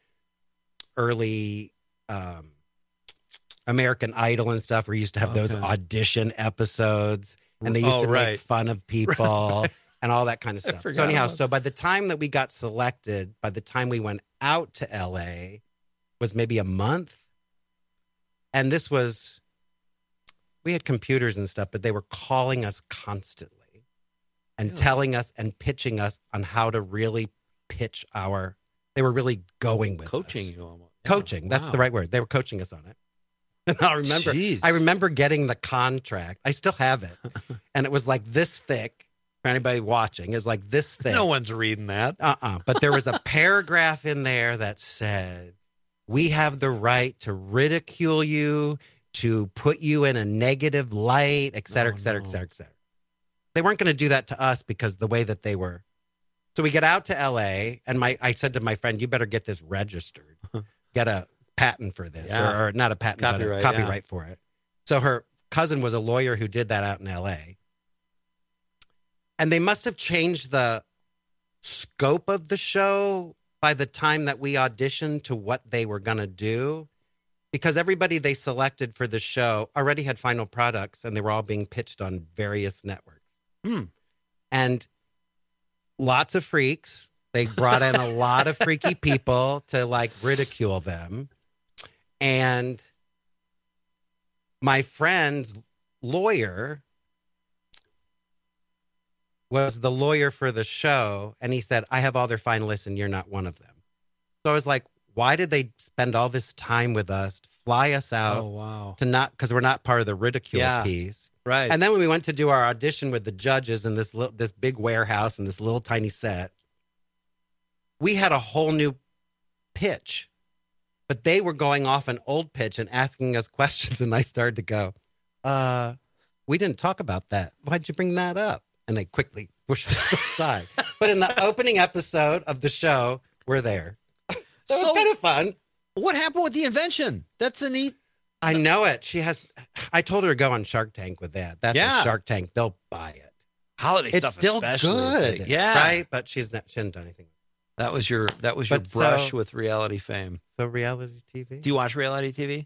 American Idol and stuff, where you used to have those audition episodes, and they used to make fun of people and all that kind of stuff. So anyhow, so by the time that we got selected, by the time we went out to LA, was maybe a month. And this was, we had computers and stuff, but they were calling us constantly and telling us and pitching us on how to really pitch they were really going with coaching us. You almost. Coaching, that's the right word. They were coaching us on it. And I remember getting the contract. I still have it. And it was like this thick. For anybody watching, is like this thick. No one's reading that. But there was a paragraph in there that said, we have the right to ridicule you, to put you in a negative light, et cetera, et cetera, et cetera, et cetera. They weren't going to do that to us because the way that they were. So we get out to LA, and I said to my friend, you better get this registered. Get a patent for this, or not a patent, but a copyright for it. So her cousin was a lawyer who did that out in L.A. And they must have changed the scope of the show by the time that we auditioned to what they were going to do, because everybody they selected for the show already had final products and they were all being pitched on various networks. And lots of freaks. They brought in a lot of freaky people to like ridicule them. And my friend's lawyer was the lawyer for the show. And he said, I have all their finalists and you're not one of them. So I was like, why did they spend all this time with us, fly us out to not, because we're not part of the ridicule piece. Right. And then when we went to do our audition with the judges in this big warehouse and this little tiny set, we had a whole new pitch, but they were going off an old pitch and asking us questions. And I started to go, we didn't talk about that. Why'd you bring that up? And they quickly pushed us aside. But in the opening episode of the show, we're there. So it was kind of fun. What happened with the invention? That's a neat. I know it. I told her to go on Shark Tank with that. That's a Shark Tank. They'll buy it. Holiday it's stuff still especially. good. Yeah. Right? But she hasn't done anything. That was your brush with reality fame. So reality TV? Do you watch reality TV?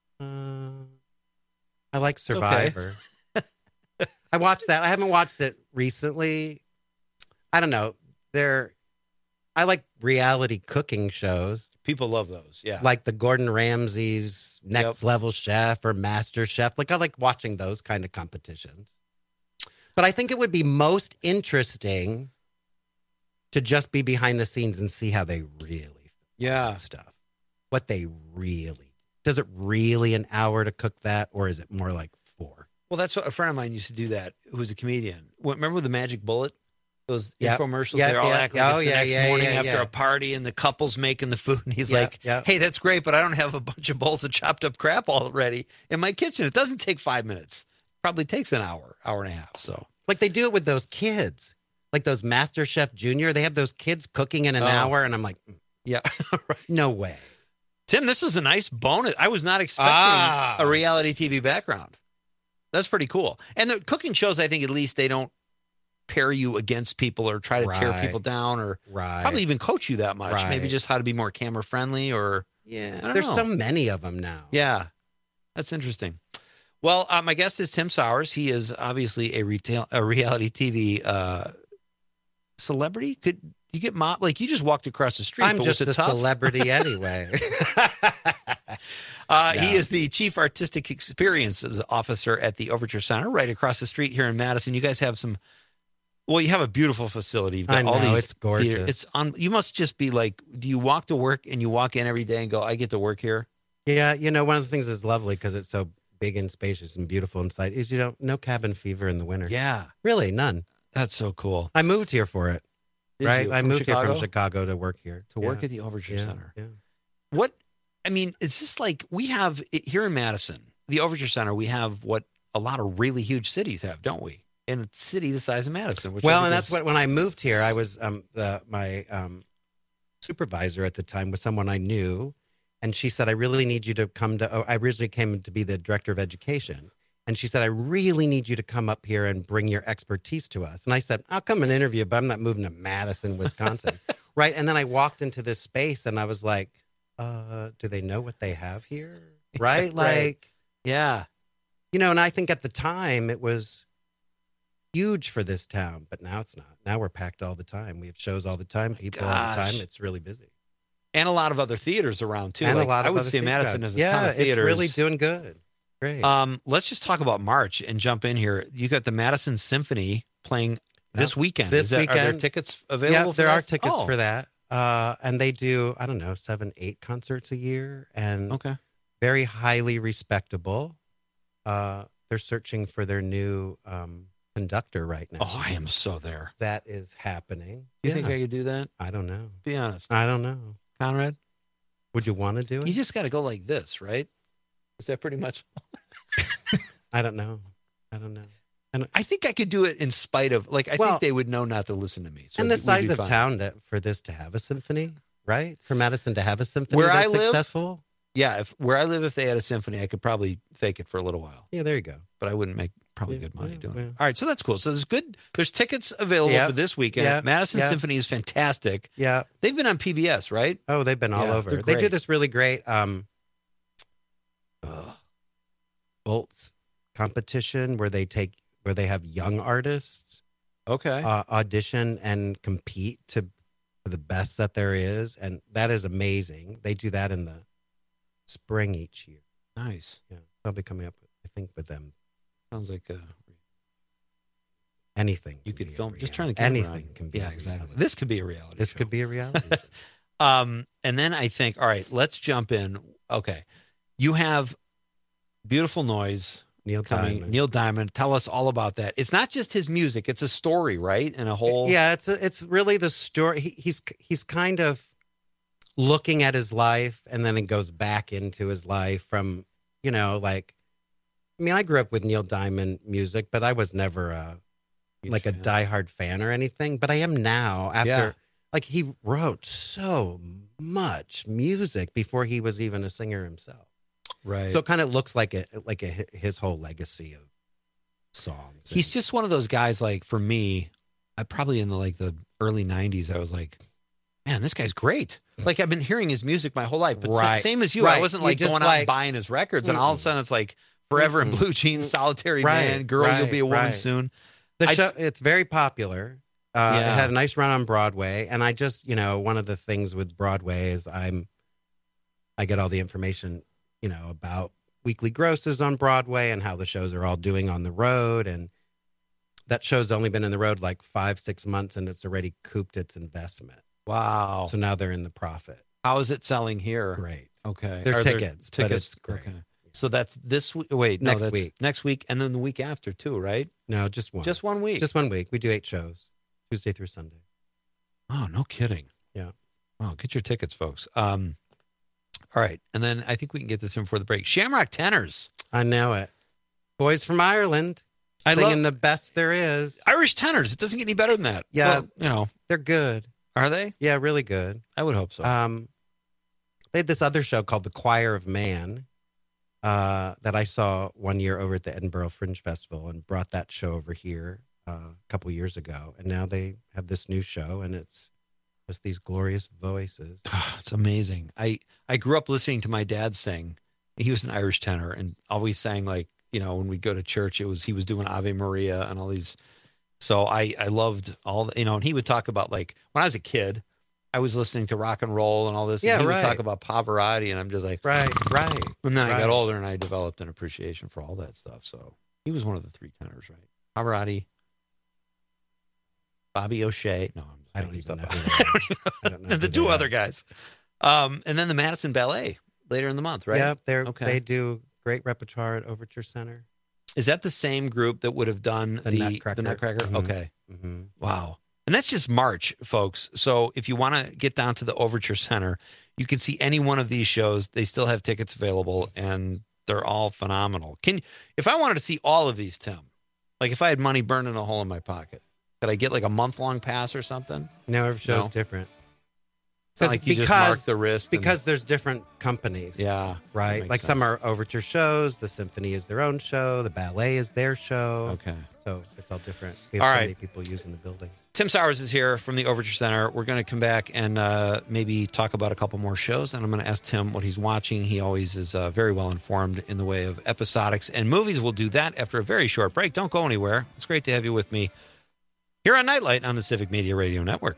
I like Survivor. Okay. I watched that. I haven't watched it recently. I don't know. I like reality cooking shows. People love those, yeah. Like the Gordon Ramsay's Next Level Chef or Master Chef. Like I like watching those kind of competitions. But I think it would be most interesting to just be behind the scenes and see how they really stuff. What they really. Does it really an hour to cook that, or is it more like 4? Well, that's what a friend of mine used to do that, who was a comedian. Remember the Magic Bullet? Those infomercials, they all act like it's the next morning after a party and the couple's making the food. And he's like, hey, that's great, but I don't have a bunch of bowls of chopped up crap already in my kitchen. It doesn't take 5 minutes. Probably takes an hour and a half. So, like they do it with those kids, like those Master Chef Junior. They have those kids cooking in an hour. And I'm like, no way. Tim, this is a nice bonus. I was not expecting a reality TV background. That's pretty cool. And the cooking shows, I think at least they don't pair you against people or try to tear people down or probably even coach you that much. Maybe just how to be more camera friendly or there's so many of them now. Yeah, that's interesting. Well, my guest is Tim Sowers. He is obviously a reality TV celebrity. Could you get mobbed? Like you just walked across the street. I'm just a celebrity anyway. He is the Chief Artistic Experiences Officer at the Overture Center right across the street here in Madison. You guys have you have a beautiful facility. You've got all these it's gorgeous. You must just be like, do you walk to work and you walk in every day and go, I get to work here? Yeah. One of the things that's lovely because it's so big and spacious and beautiful inside is, no cabin fever in the winter. Yeah. Really, none. That's so cool. I moved here for it. Did you? I moved Chicago? Here from Chicago to work here. To work at the Overture Center. Yeah. Is this like we have here in Madison, the Overture Center, we have what a lot of really huge cities have, don't we? In a city the size of Madison. That's what, when I moved here, I was, my supervisor at the time was someone I knew. And she said, I really need you to come I originally came to be the director of education. And she said, I really need you to come up here and bring your expertise to us. And I said, I'll come and interview, but I'm not moving to Madison, Wisconsin. Right. And then I walked into this space and I was like, do they know what they have here? Right. Like, yeah. And I think at the time it was huge for this town, but now it's not. Now we're packed all the time. We have shows all the time, people all the time. It's really busy. And a lot of other theaters around too. And like, a lot of I would other say Madison has a ton of theaters. It's really doing good. Great. Let's just talk about March and jump in here. You got the Madison Symphony playing this weekend. This weekend. Are there tickets available? Yeah, there are tickets for that. And they do, 7-8 concerts a year, and very highly respectable. They're searching for their new conductor right now. Oh, I am so there. That is happening. Do you think I could do that? I don't know. Be honest. I don't know. Conrad? Would you want to do it? You just got to go like this, right? Is that pretty much? I don't know. I think I could do it in spite of, I think they would know not to listen to me. So and the size of town for this to have a symphony, right? For Madison to have a symphony where that's I live, successful. Yeah, where I live, if they had a symphony, I could probably fake it for a little while. Yeah, there you go. But I wouldn't make probably good money doing it. All right, so that's cool. So there's tickets available for this weekend. Yeah. Madison Symphony is fantastic. Yeah. They've been on PBS, right? Oh, they've been all over. They do this really great Bolts competition where they have young artists audition and compete for the best that there is, and that is amazing. They do that in the spring each year. Nice. Yeah, I'll be coming up, I think, with them. Sounds like anything you could film. Just turn the camera camera on. Can be exactly. This could be a reality. This could be a reality. And then I think, all right, let's jump in. Okay, you have Beautiful Noise. Neil Diamond. Tell us all about that. It's not just his music; it's a story, right? And a whole. Yeah, it's really the story. He's kind of looking at his life, and then it goes back into his life from I grew up with Neil Diamond music, but I was never a diehard fan or anything. But I am now after he wrote so much music before he was even a singer himself. Right. So it kind of looks like his whole legacy of songs. He's just one of those guys. Like for me, I probably in the early '90s, I was like, man, this guy's great. Like I've been hearing his music my whole life, but same as you, I wasn't going out and buying his records, and all of a sudden it's like Forever in Blue Jeans, Solitary Man, Girl, You'll Be a Woman Soon. The show, it's very popular. It had a nice run on Broadway, and I just, one of the things with Broadway is I get all the information, about weekly grosses on Broadway and how the shows are all doing on the road, and that show's only been in the road like 5-6 months, and it's already couped its investment. Wow! So now they're in the profit. How is it selling here? Great. Okay, they're tickets, but it's great. Okay. So that's this week. Wait, no, that's next week, and then the week after too, right? No, just one. Just 1 week. Just 1 week. We do 8 shows, Tuesday through Sunday. Oh, no kidding. Yeah. Oh, get your tickets, folks. All right, and then I think we can get this in before the break. Shamrock Tenors. I know it. Boys from Ireland. Singing the best there is. Irish tenors. It doesn't get any better than that. Yeah, well, they're good. Are they? Yeah, really good. I would hope so. They had this other show called The Choir of Man that I saw one year over at the Edinburgh Fringe Festival, and brought that show over here a couple years ago. And now they have this new show, and it's just these glorious voices. It's amazing. I grew up listening to my dad sing. He was an Irish tenor and always sang when we go to church, he was doing Ave Maria and all these. So I loved all and he would talk about when I was a kid, I was listening to rock and roll and all this. Yeah, and he would talk about Pavarotti, and I'm just like, right. And then I got older and I developed an appreciation for all that stuff. So he was one of the 3 tenors, right? Pavarotti, Bobby O'Shea. No, I don't even know. I don't know. And the 2 other guys. And then the Madison Ballet later in the month, right? Yeah, they do great repertoire at Overture Center. Is that the same group that would have done the Nutcracker? Mm-hmm. Okay. Mm-hmm. Wow. And that's just March, folks. So if you want to get down to the Overture Center, you can see any one of these shows. They still have tickets available, and they're all phenomenal. If I wanted to see all of these, Tim, if I had money burning a hole in my pocket, could I get a month-long pass or something? No, every show's different. It's not you just mark the wrist. Because there's different companies. Yeah. Right? Some are Overture shows. The symphony is their own show. The ballet is their show. Okay. So it's all different. We have so many people using the building. Tim Sowers is here from the Overture Center. We're going to come back and maybe talk about a couple more shows. And I'm going to ask Tim what he's watching. He always is very well informed in the way of episodics and movies. We'll do that after a very short break. Don't go anywhere. It's great to have you with me here on Nightlight on the Civic Media Radio Network.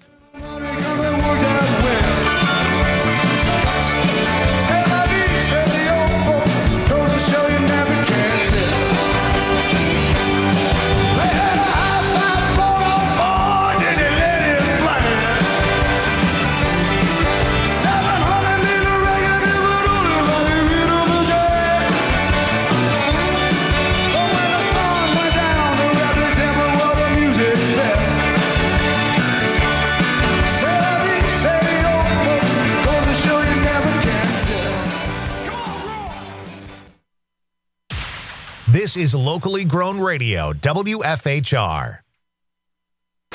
This is locally grown radio, WFHR.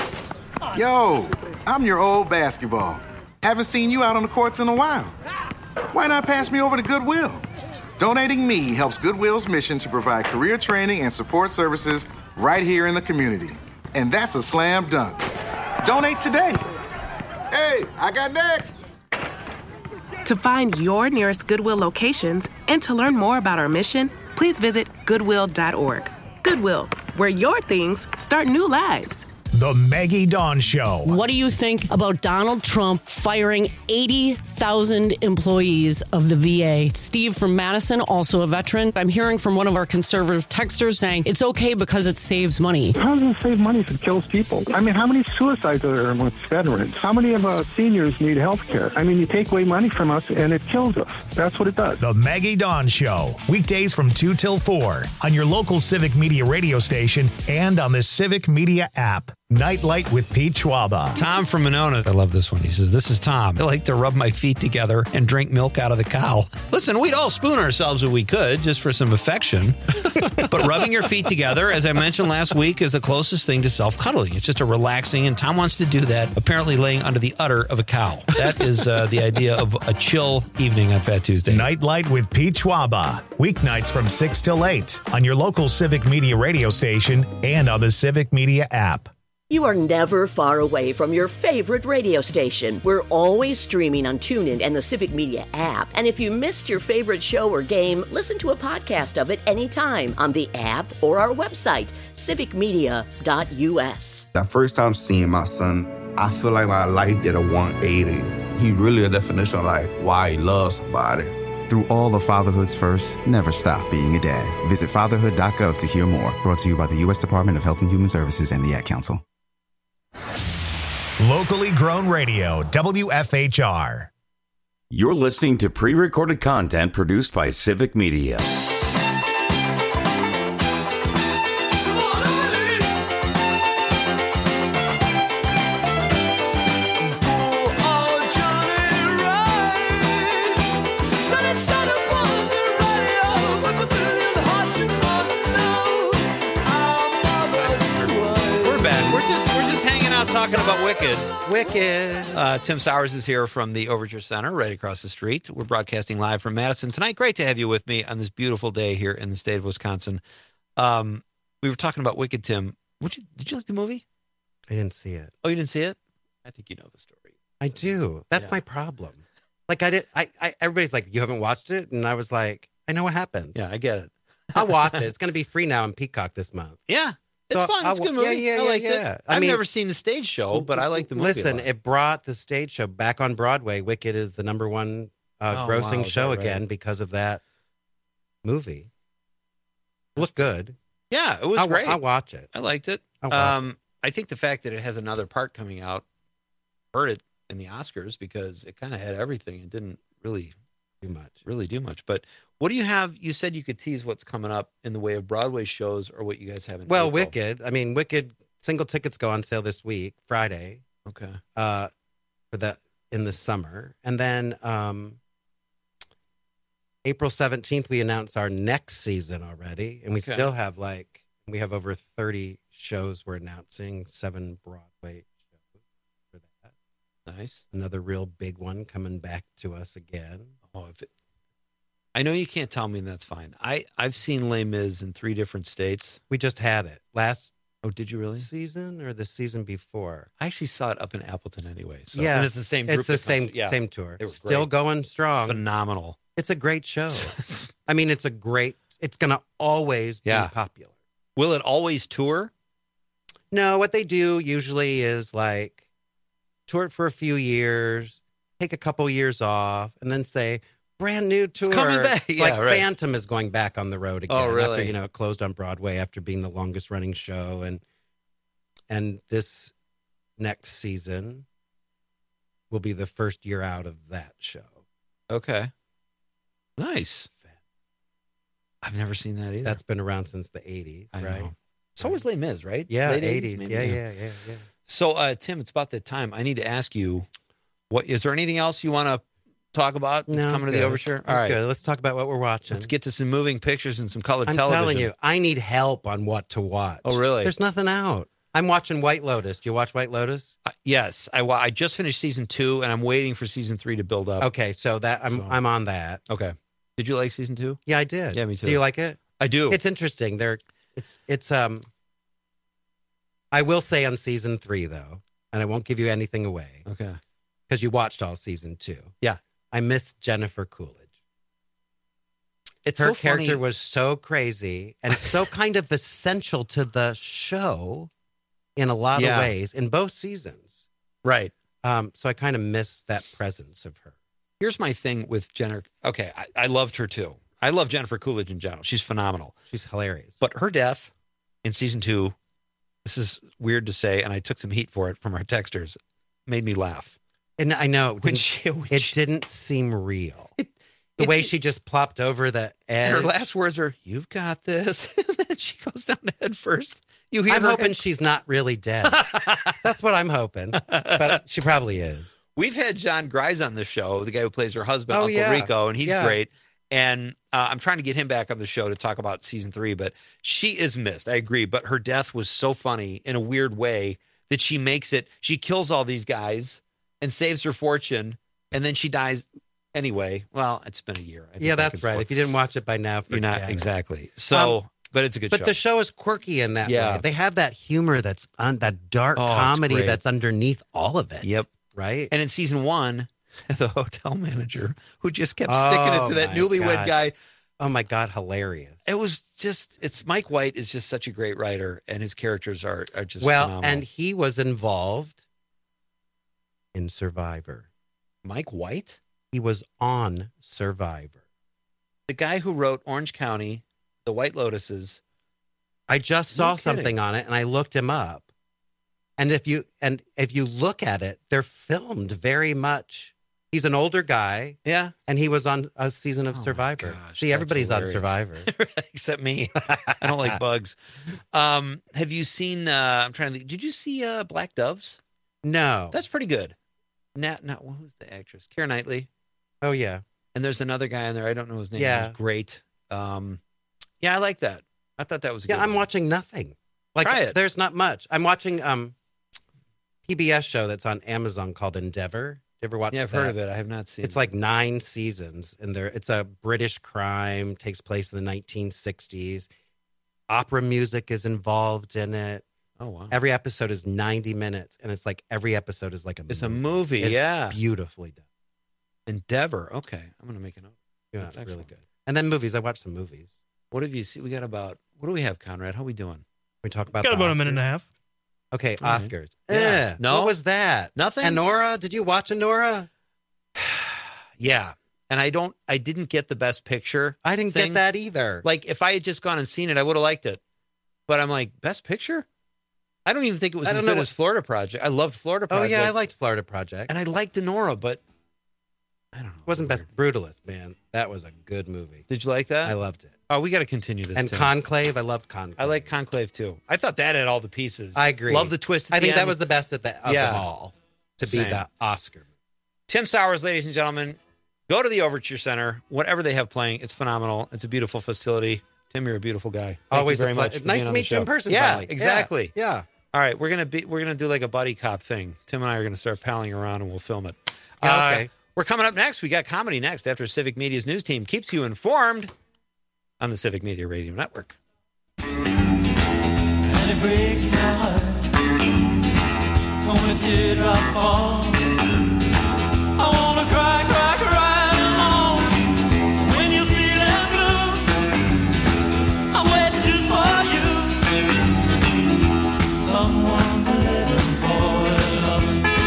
Yo, I'm your old basketball. Haven't seen you out on the courts in a while. Why not pass me over to Goodwill? Donating me helps Goodwill's mission to provide career training and support services right here in the community. And that's a slam dunk. Donate today. Hey, I got next. To find your nearest Goodwill locations and to learn more about our mission, please visit Goodwill.org. Goodwill, where your things start new lives. The Maggie Dawn Show. What do you think about Donald Trump firing 80,000 employees of the VA? Steve from Madison, also a veteran. I'm hearing from one of our conservative texters saying it's okay because it saves money. How does it save money if it kills people? I mean, how many suicides are there amongst veterans? How many of our seniors need health care? I mean, you take away money from us and it kills us. That's what it does. The Maggie Dawn Show. Weekdays from 2 till 4 on your local Civic Media radio station and on the Civic Media app. Nightlight with Pete Schwaba. Tom from Monona. I love this one. He says, this is Tom. I like to rub my feet together and drink milk out of the cow. Listen, we'd all spoon ourselves if we could, just for some affection. But rubbing your feet together, as I mentioned last week, is the closest thing to self-cuddling. It's just a relaxing, and Tom wants to do that, apparently laying under the udder of a cow. That is the idea of a chill evening on Fat Tuesday. Nightlight with Pete Schwaba. Weeknights from 6 till 8 on your local Civic Media radio station and on the Civic Media app. You are never far away from your favorite radio station. We're always streaming on TuneIn and the Civic Media app. And if you missed your favorite show or game, listen to a podcast of it anytime on the app or our website, civicmedia.us. That first time seeing my son, I feel like my life did a 180. He really a definition of like why he loves somebody. Through all of fatherhood's first, never stop being a dad. Visit fatherhood.gov to hear more. Brought to you by the U.S. Department of Health and Human Services and the Ad Council. Locally grown radio, WFHR. You're listening to pre-recorded content produced by Civic Media. Talking about Wicked. Tim Sowers is here from the Overture Center right across the street. We're broadcasting live from Madison tonight. Great to have you with me on this beautiful day here in the state of Wisconsin. We were talking about Wicked, Tim. Did you like the movie? I didn't see it. Oh, you didn't see it? I think you know the story. I do. That's my problem. Like everybody's like, you haven't watched it? And I was like, I know what happened. Yeah, I get it. I'll watch it. It's going to be free now on Peacock this month. Yeah. It's fun. It's a good movie. I liked it. I've never seen the stage show, but I like the movie. Listen, it brought the stage show back on Broadway. Wicked is the number one grossing show again because of that movie. Looked good. Yeah, it was great. I'll watch it. I liked it. I think the fact that it has another part coming out hurt it in the Oscars because it kind of had everything and didn't really do much. But what do you have? You said you could tease what's coming up in the way of Broadway shows or what you guys have in April. Wicked. I mean, Wicked single tickets go on sale this week, Friday. Okay. For that in the summer. And then April 17th, we announced our next season already. And we still have we have over 30 shows we're announcing, 7 Broadway shows for that. Nice. Another real big one coming back to us again. Oh, I know you can't tell me, and that's fine. I've seen Les Mis in 3 different states. We just had it last. Oh, did you really? Season or the season before? I actually saw it up in Appleton anyway. So, yeah, and it's the same group. It's the same tour. Still going strong. Phenomenal. It's a great show. I mean, it's going to always be popular. Will it always tour? No, what they do usually is tour it for a few years, take a couple years off, and then say, brand new tour. It's coming back. Phantom is going back on the road again. Oh, really? After, it closed on Broadway after being the longest running show. And this next season will be the first year out of that show. Okay. Nice. I've never seen that either. That's been around since the 80s, right? Know. So was Les Mis, right? Yeah, late 80s. Maybe, Yeah. So, Tim, it's about that time. I need to ask you, is there anything else you want to talk about that's coming to the Overture? All right. Good. Let's talk about what we're watching. Let's get to some moving pictures and some colored television. I'm telling you, I need help on what to watch. Oh, really? There's nothing out. I'm watching White Lotus. Do you watch White Lotus? Yes, I just finished season 2, and I'm waiting for season 3 to build up. Okay, so I'm on that. Okay. Did you like season 2? Yeah, I did. Yeah, me too. Do you like it? I do. It's interesting. I will say on season 3 though, and I won't give you anything away. Okay. Because you watched all season 2. Yeah. I miss Jennifer Coolidge. It's her so character funny. was so crazy and so kind of essential to the show in a lot of ways in both seasons. Right. So I kind of miss that presence of her. Here's my thing with Jennifer. Okay, I loved her too. I love Jennifer Coolidge in general. She's phenomenal. She's hilarious. But her death in season 2, this is weird to say, and I took some heat for it from our texters, made me laugh. And I know it didn't seem real. The way she just plopped over the edge. Her last words are, "You've got this." And then she goes down head first. I'm hoping she's not really dead. That's what I'm hoping. But she probably is. We've had John Grise on the show, the guy who plays her husband, Uncle Rico, and he's great. And I'm trying to get him back on the show to talk about season 3, but she is missed. I agree. But her death was so funny in a weird way that she makes it. She kills all these guys and saves her fortune, and then she dies anyway. Well, it's been a year. Yeah, that's right. If you didn't watch it by now, you're not exactly. So, but it's a good show. But the show is quirky in that way. They have that humor that's that dark comedy that's underneath all of it. Yep. Right. And in season 1, the hotel manager who just kept sticking it to that newlywed guy. Oh my God, hilarious. It was just, Mike White is just such a great writer, and his characters are just phenomenal. And he was involved in Survivor. Mike White? He was on Survivor. The guy who wrote Orange County, The White Lotuses. I just saw something on it, and I looked him up. And if you look at it, they're filmed very much. He's an older guy. Yeah. And he was on a season of Survivor. Gosh, see, everybody's on Survivor. Except me. I don't like bugs. Have you seen, did you see Black Doves? No. That's pretty good. What was the actress? Keira Knightley. Oh, yeah. And there's another guy in there. I don't know his name. Yeah. He's great. I like that. I thought that was a good I'm one. watching nothing. Like, Try it. There's not much. I'm watching PBS show that's on Amazon called Endeavor. You ever watch that? Yeah, I've heard of it. I have not seen it. It's like 9 seasons, and it's a British crime, takes place in the 1960s. Opera music is involved in it. Oh, wow. Every episode is 90 minutes, and it's like every episode is like a movie. It's a movie, It's beautifully done. Endeavor. Okay. I'm going to make a note. Yeah, it's really good. And then movies. I watched some movies. What have you seen? What do we have, Conrad? How are we doing? We talk about got about a minute and a half. Okay, All right. Oscars. Yeah. No? What was that? Nothing? Anora? Did you watch Anora? Yeah. And I didn't get the best picture. I didn't get that either. Like, if I had just gone and seen it, I would have liked it. But I'm like, best picture? I don't even think it was as good as Florida Project. I loved Florida Project. Oh, yeah, I liked Florida Project. And I liked Anora, but I don't know. It wasn't Best Brutalist, man. That was a good movie. Did you like that? I loved it. Oh, we got to continue this. And too. Conclave, I loved Conclave. I like Conclave, too. I thought that had all the pieces. I agree. Love the twist at I the think that end. was the best of them all to be the Oscar. Tim Sowers, ladies and gentlemen, go to the Overture Center. Whatever they have playing, it's phenomenal. It's a beautiful facility. Tim, you're a beautiful guy. Thank Always you very much. Nice to meet you in person. Yeah, finally. exactly. Yeah. All right, we're gonna do like a buddy cop thing. Tim and I are gonna start palling around and we'll film it. Okay. We're coming up next. We got comedy next after Civic Media's news team keeps you informed on the Civic Media Radio Network. And it breaks my heart when a teardrop falls. I wanna cry, cry, cry along. When you're feeling blue, I'm waiting just for you. Someone's living for love.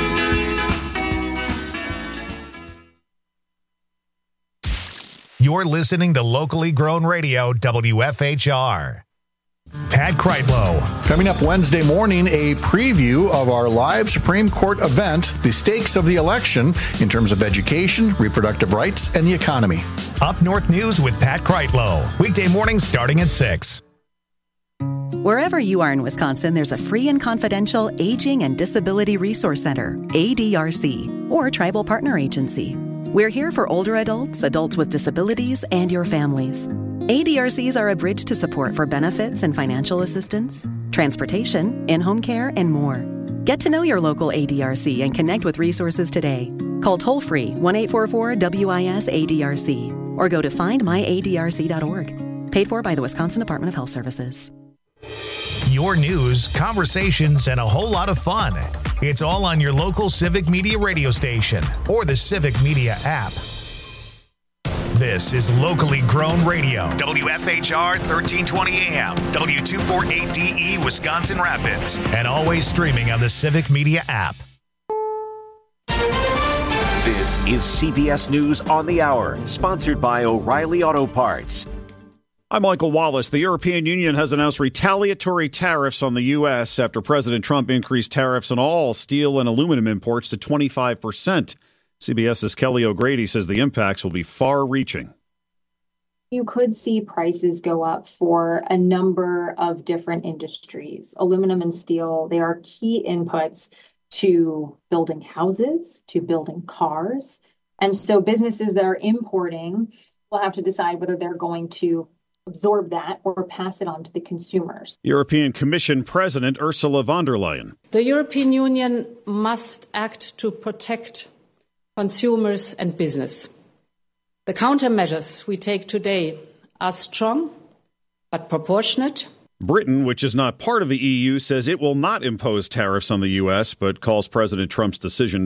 You're listening to locally grown radio, WFHR. Pat Kreitlow. Coming up Wednesday morning, a preview of our live Supreme Court event, the stakes of the election in terms of education, reproductive rights, and the economy. Up North News with Pat Kreitlow. Weekday mornings starting at 6. Wherever you are in Wisconsin, there's a free and confidential Aging and Disability Resource Center, ADRC, or Tribal Partner Agency. We're here for older adults, adults with disabilities, and your families. ADRCs are a bridge to support for benefits and financial assistance. transportation, in-home care, and more. Get to know your local ADRC and connect with resources today. Call toll-free 1-844-WIS-ADRC or go to findmyadrc.org. Paid for by the Wisconsin Department of Health Services. Your news, conversations, and a whole lot of fun. It's all on your local Civic Media radio station or the Civic Media app. This is locally grown radio. WFHR 1320 AM, W248DE, Wisconsin Rapids, and always streaming on the Civic Media app. This is CBS News on the Hour, sponsored by O'Reilly Auto Parts. I'm Michael Wallace. The European Union has announced retaliatory tariffs on the U.S. after President Trump increased tariffs on all steel and aluminum imports to 25%. CBS's Kelly O'Grady says the impacts will be far-reaching. You could see prices go up for a number of different industries. Aluminum and steel, they are key inputs to building houses, to building cars. And so businesses that are importing will have to decide whether they're going to absorb that or pass it on to the consumers. European Commission President Ursula von der Leyen. The European Union must act to protect consumers and business. The countermeasures we take today are strong but proportionate. Britain, which is not part of the EU, says it will not impose tariffs on the U.S., but calls President Trump's decision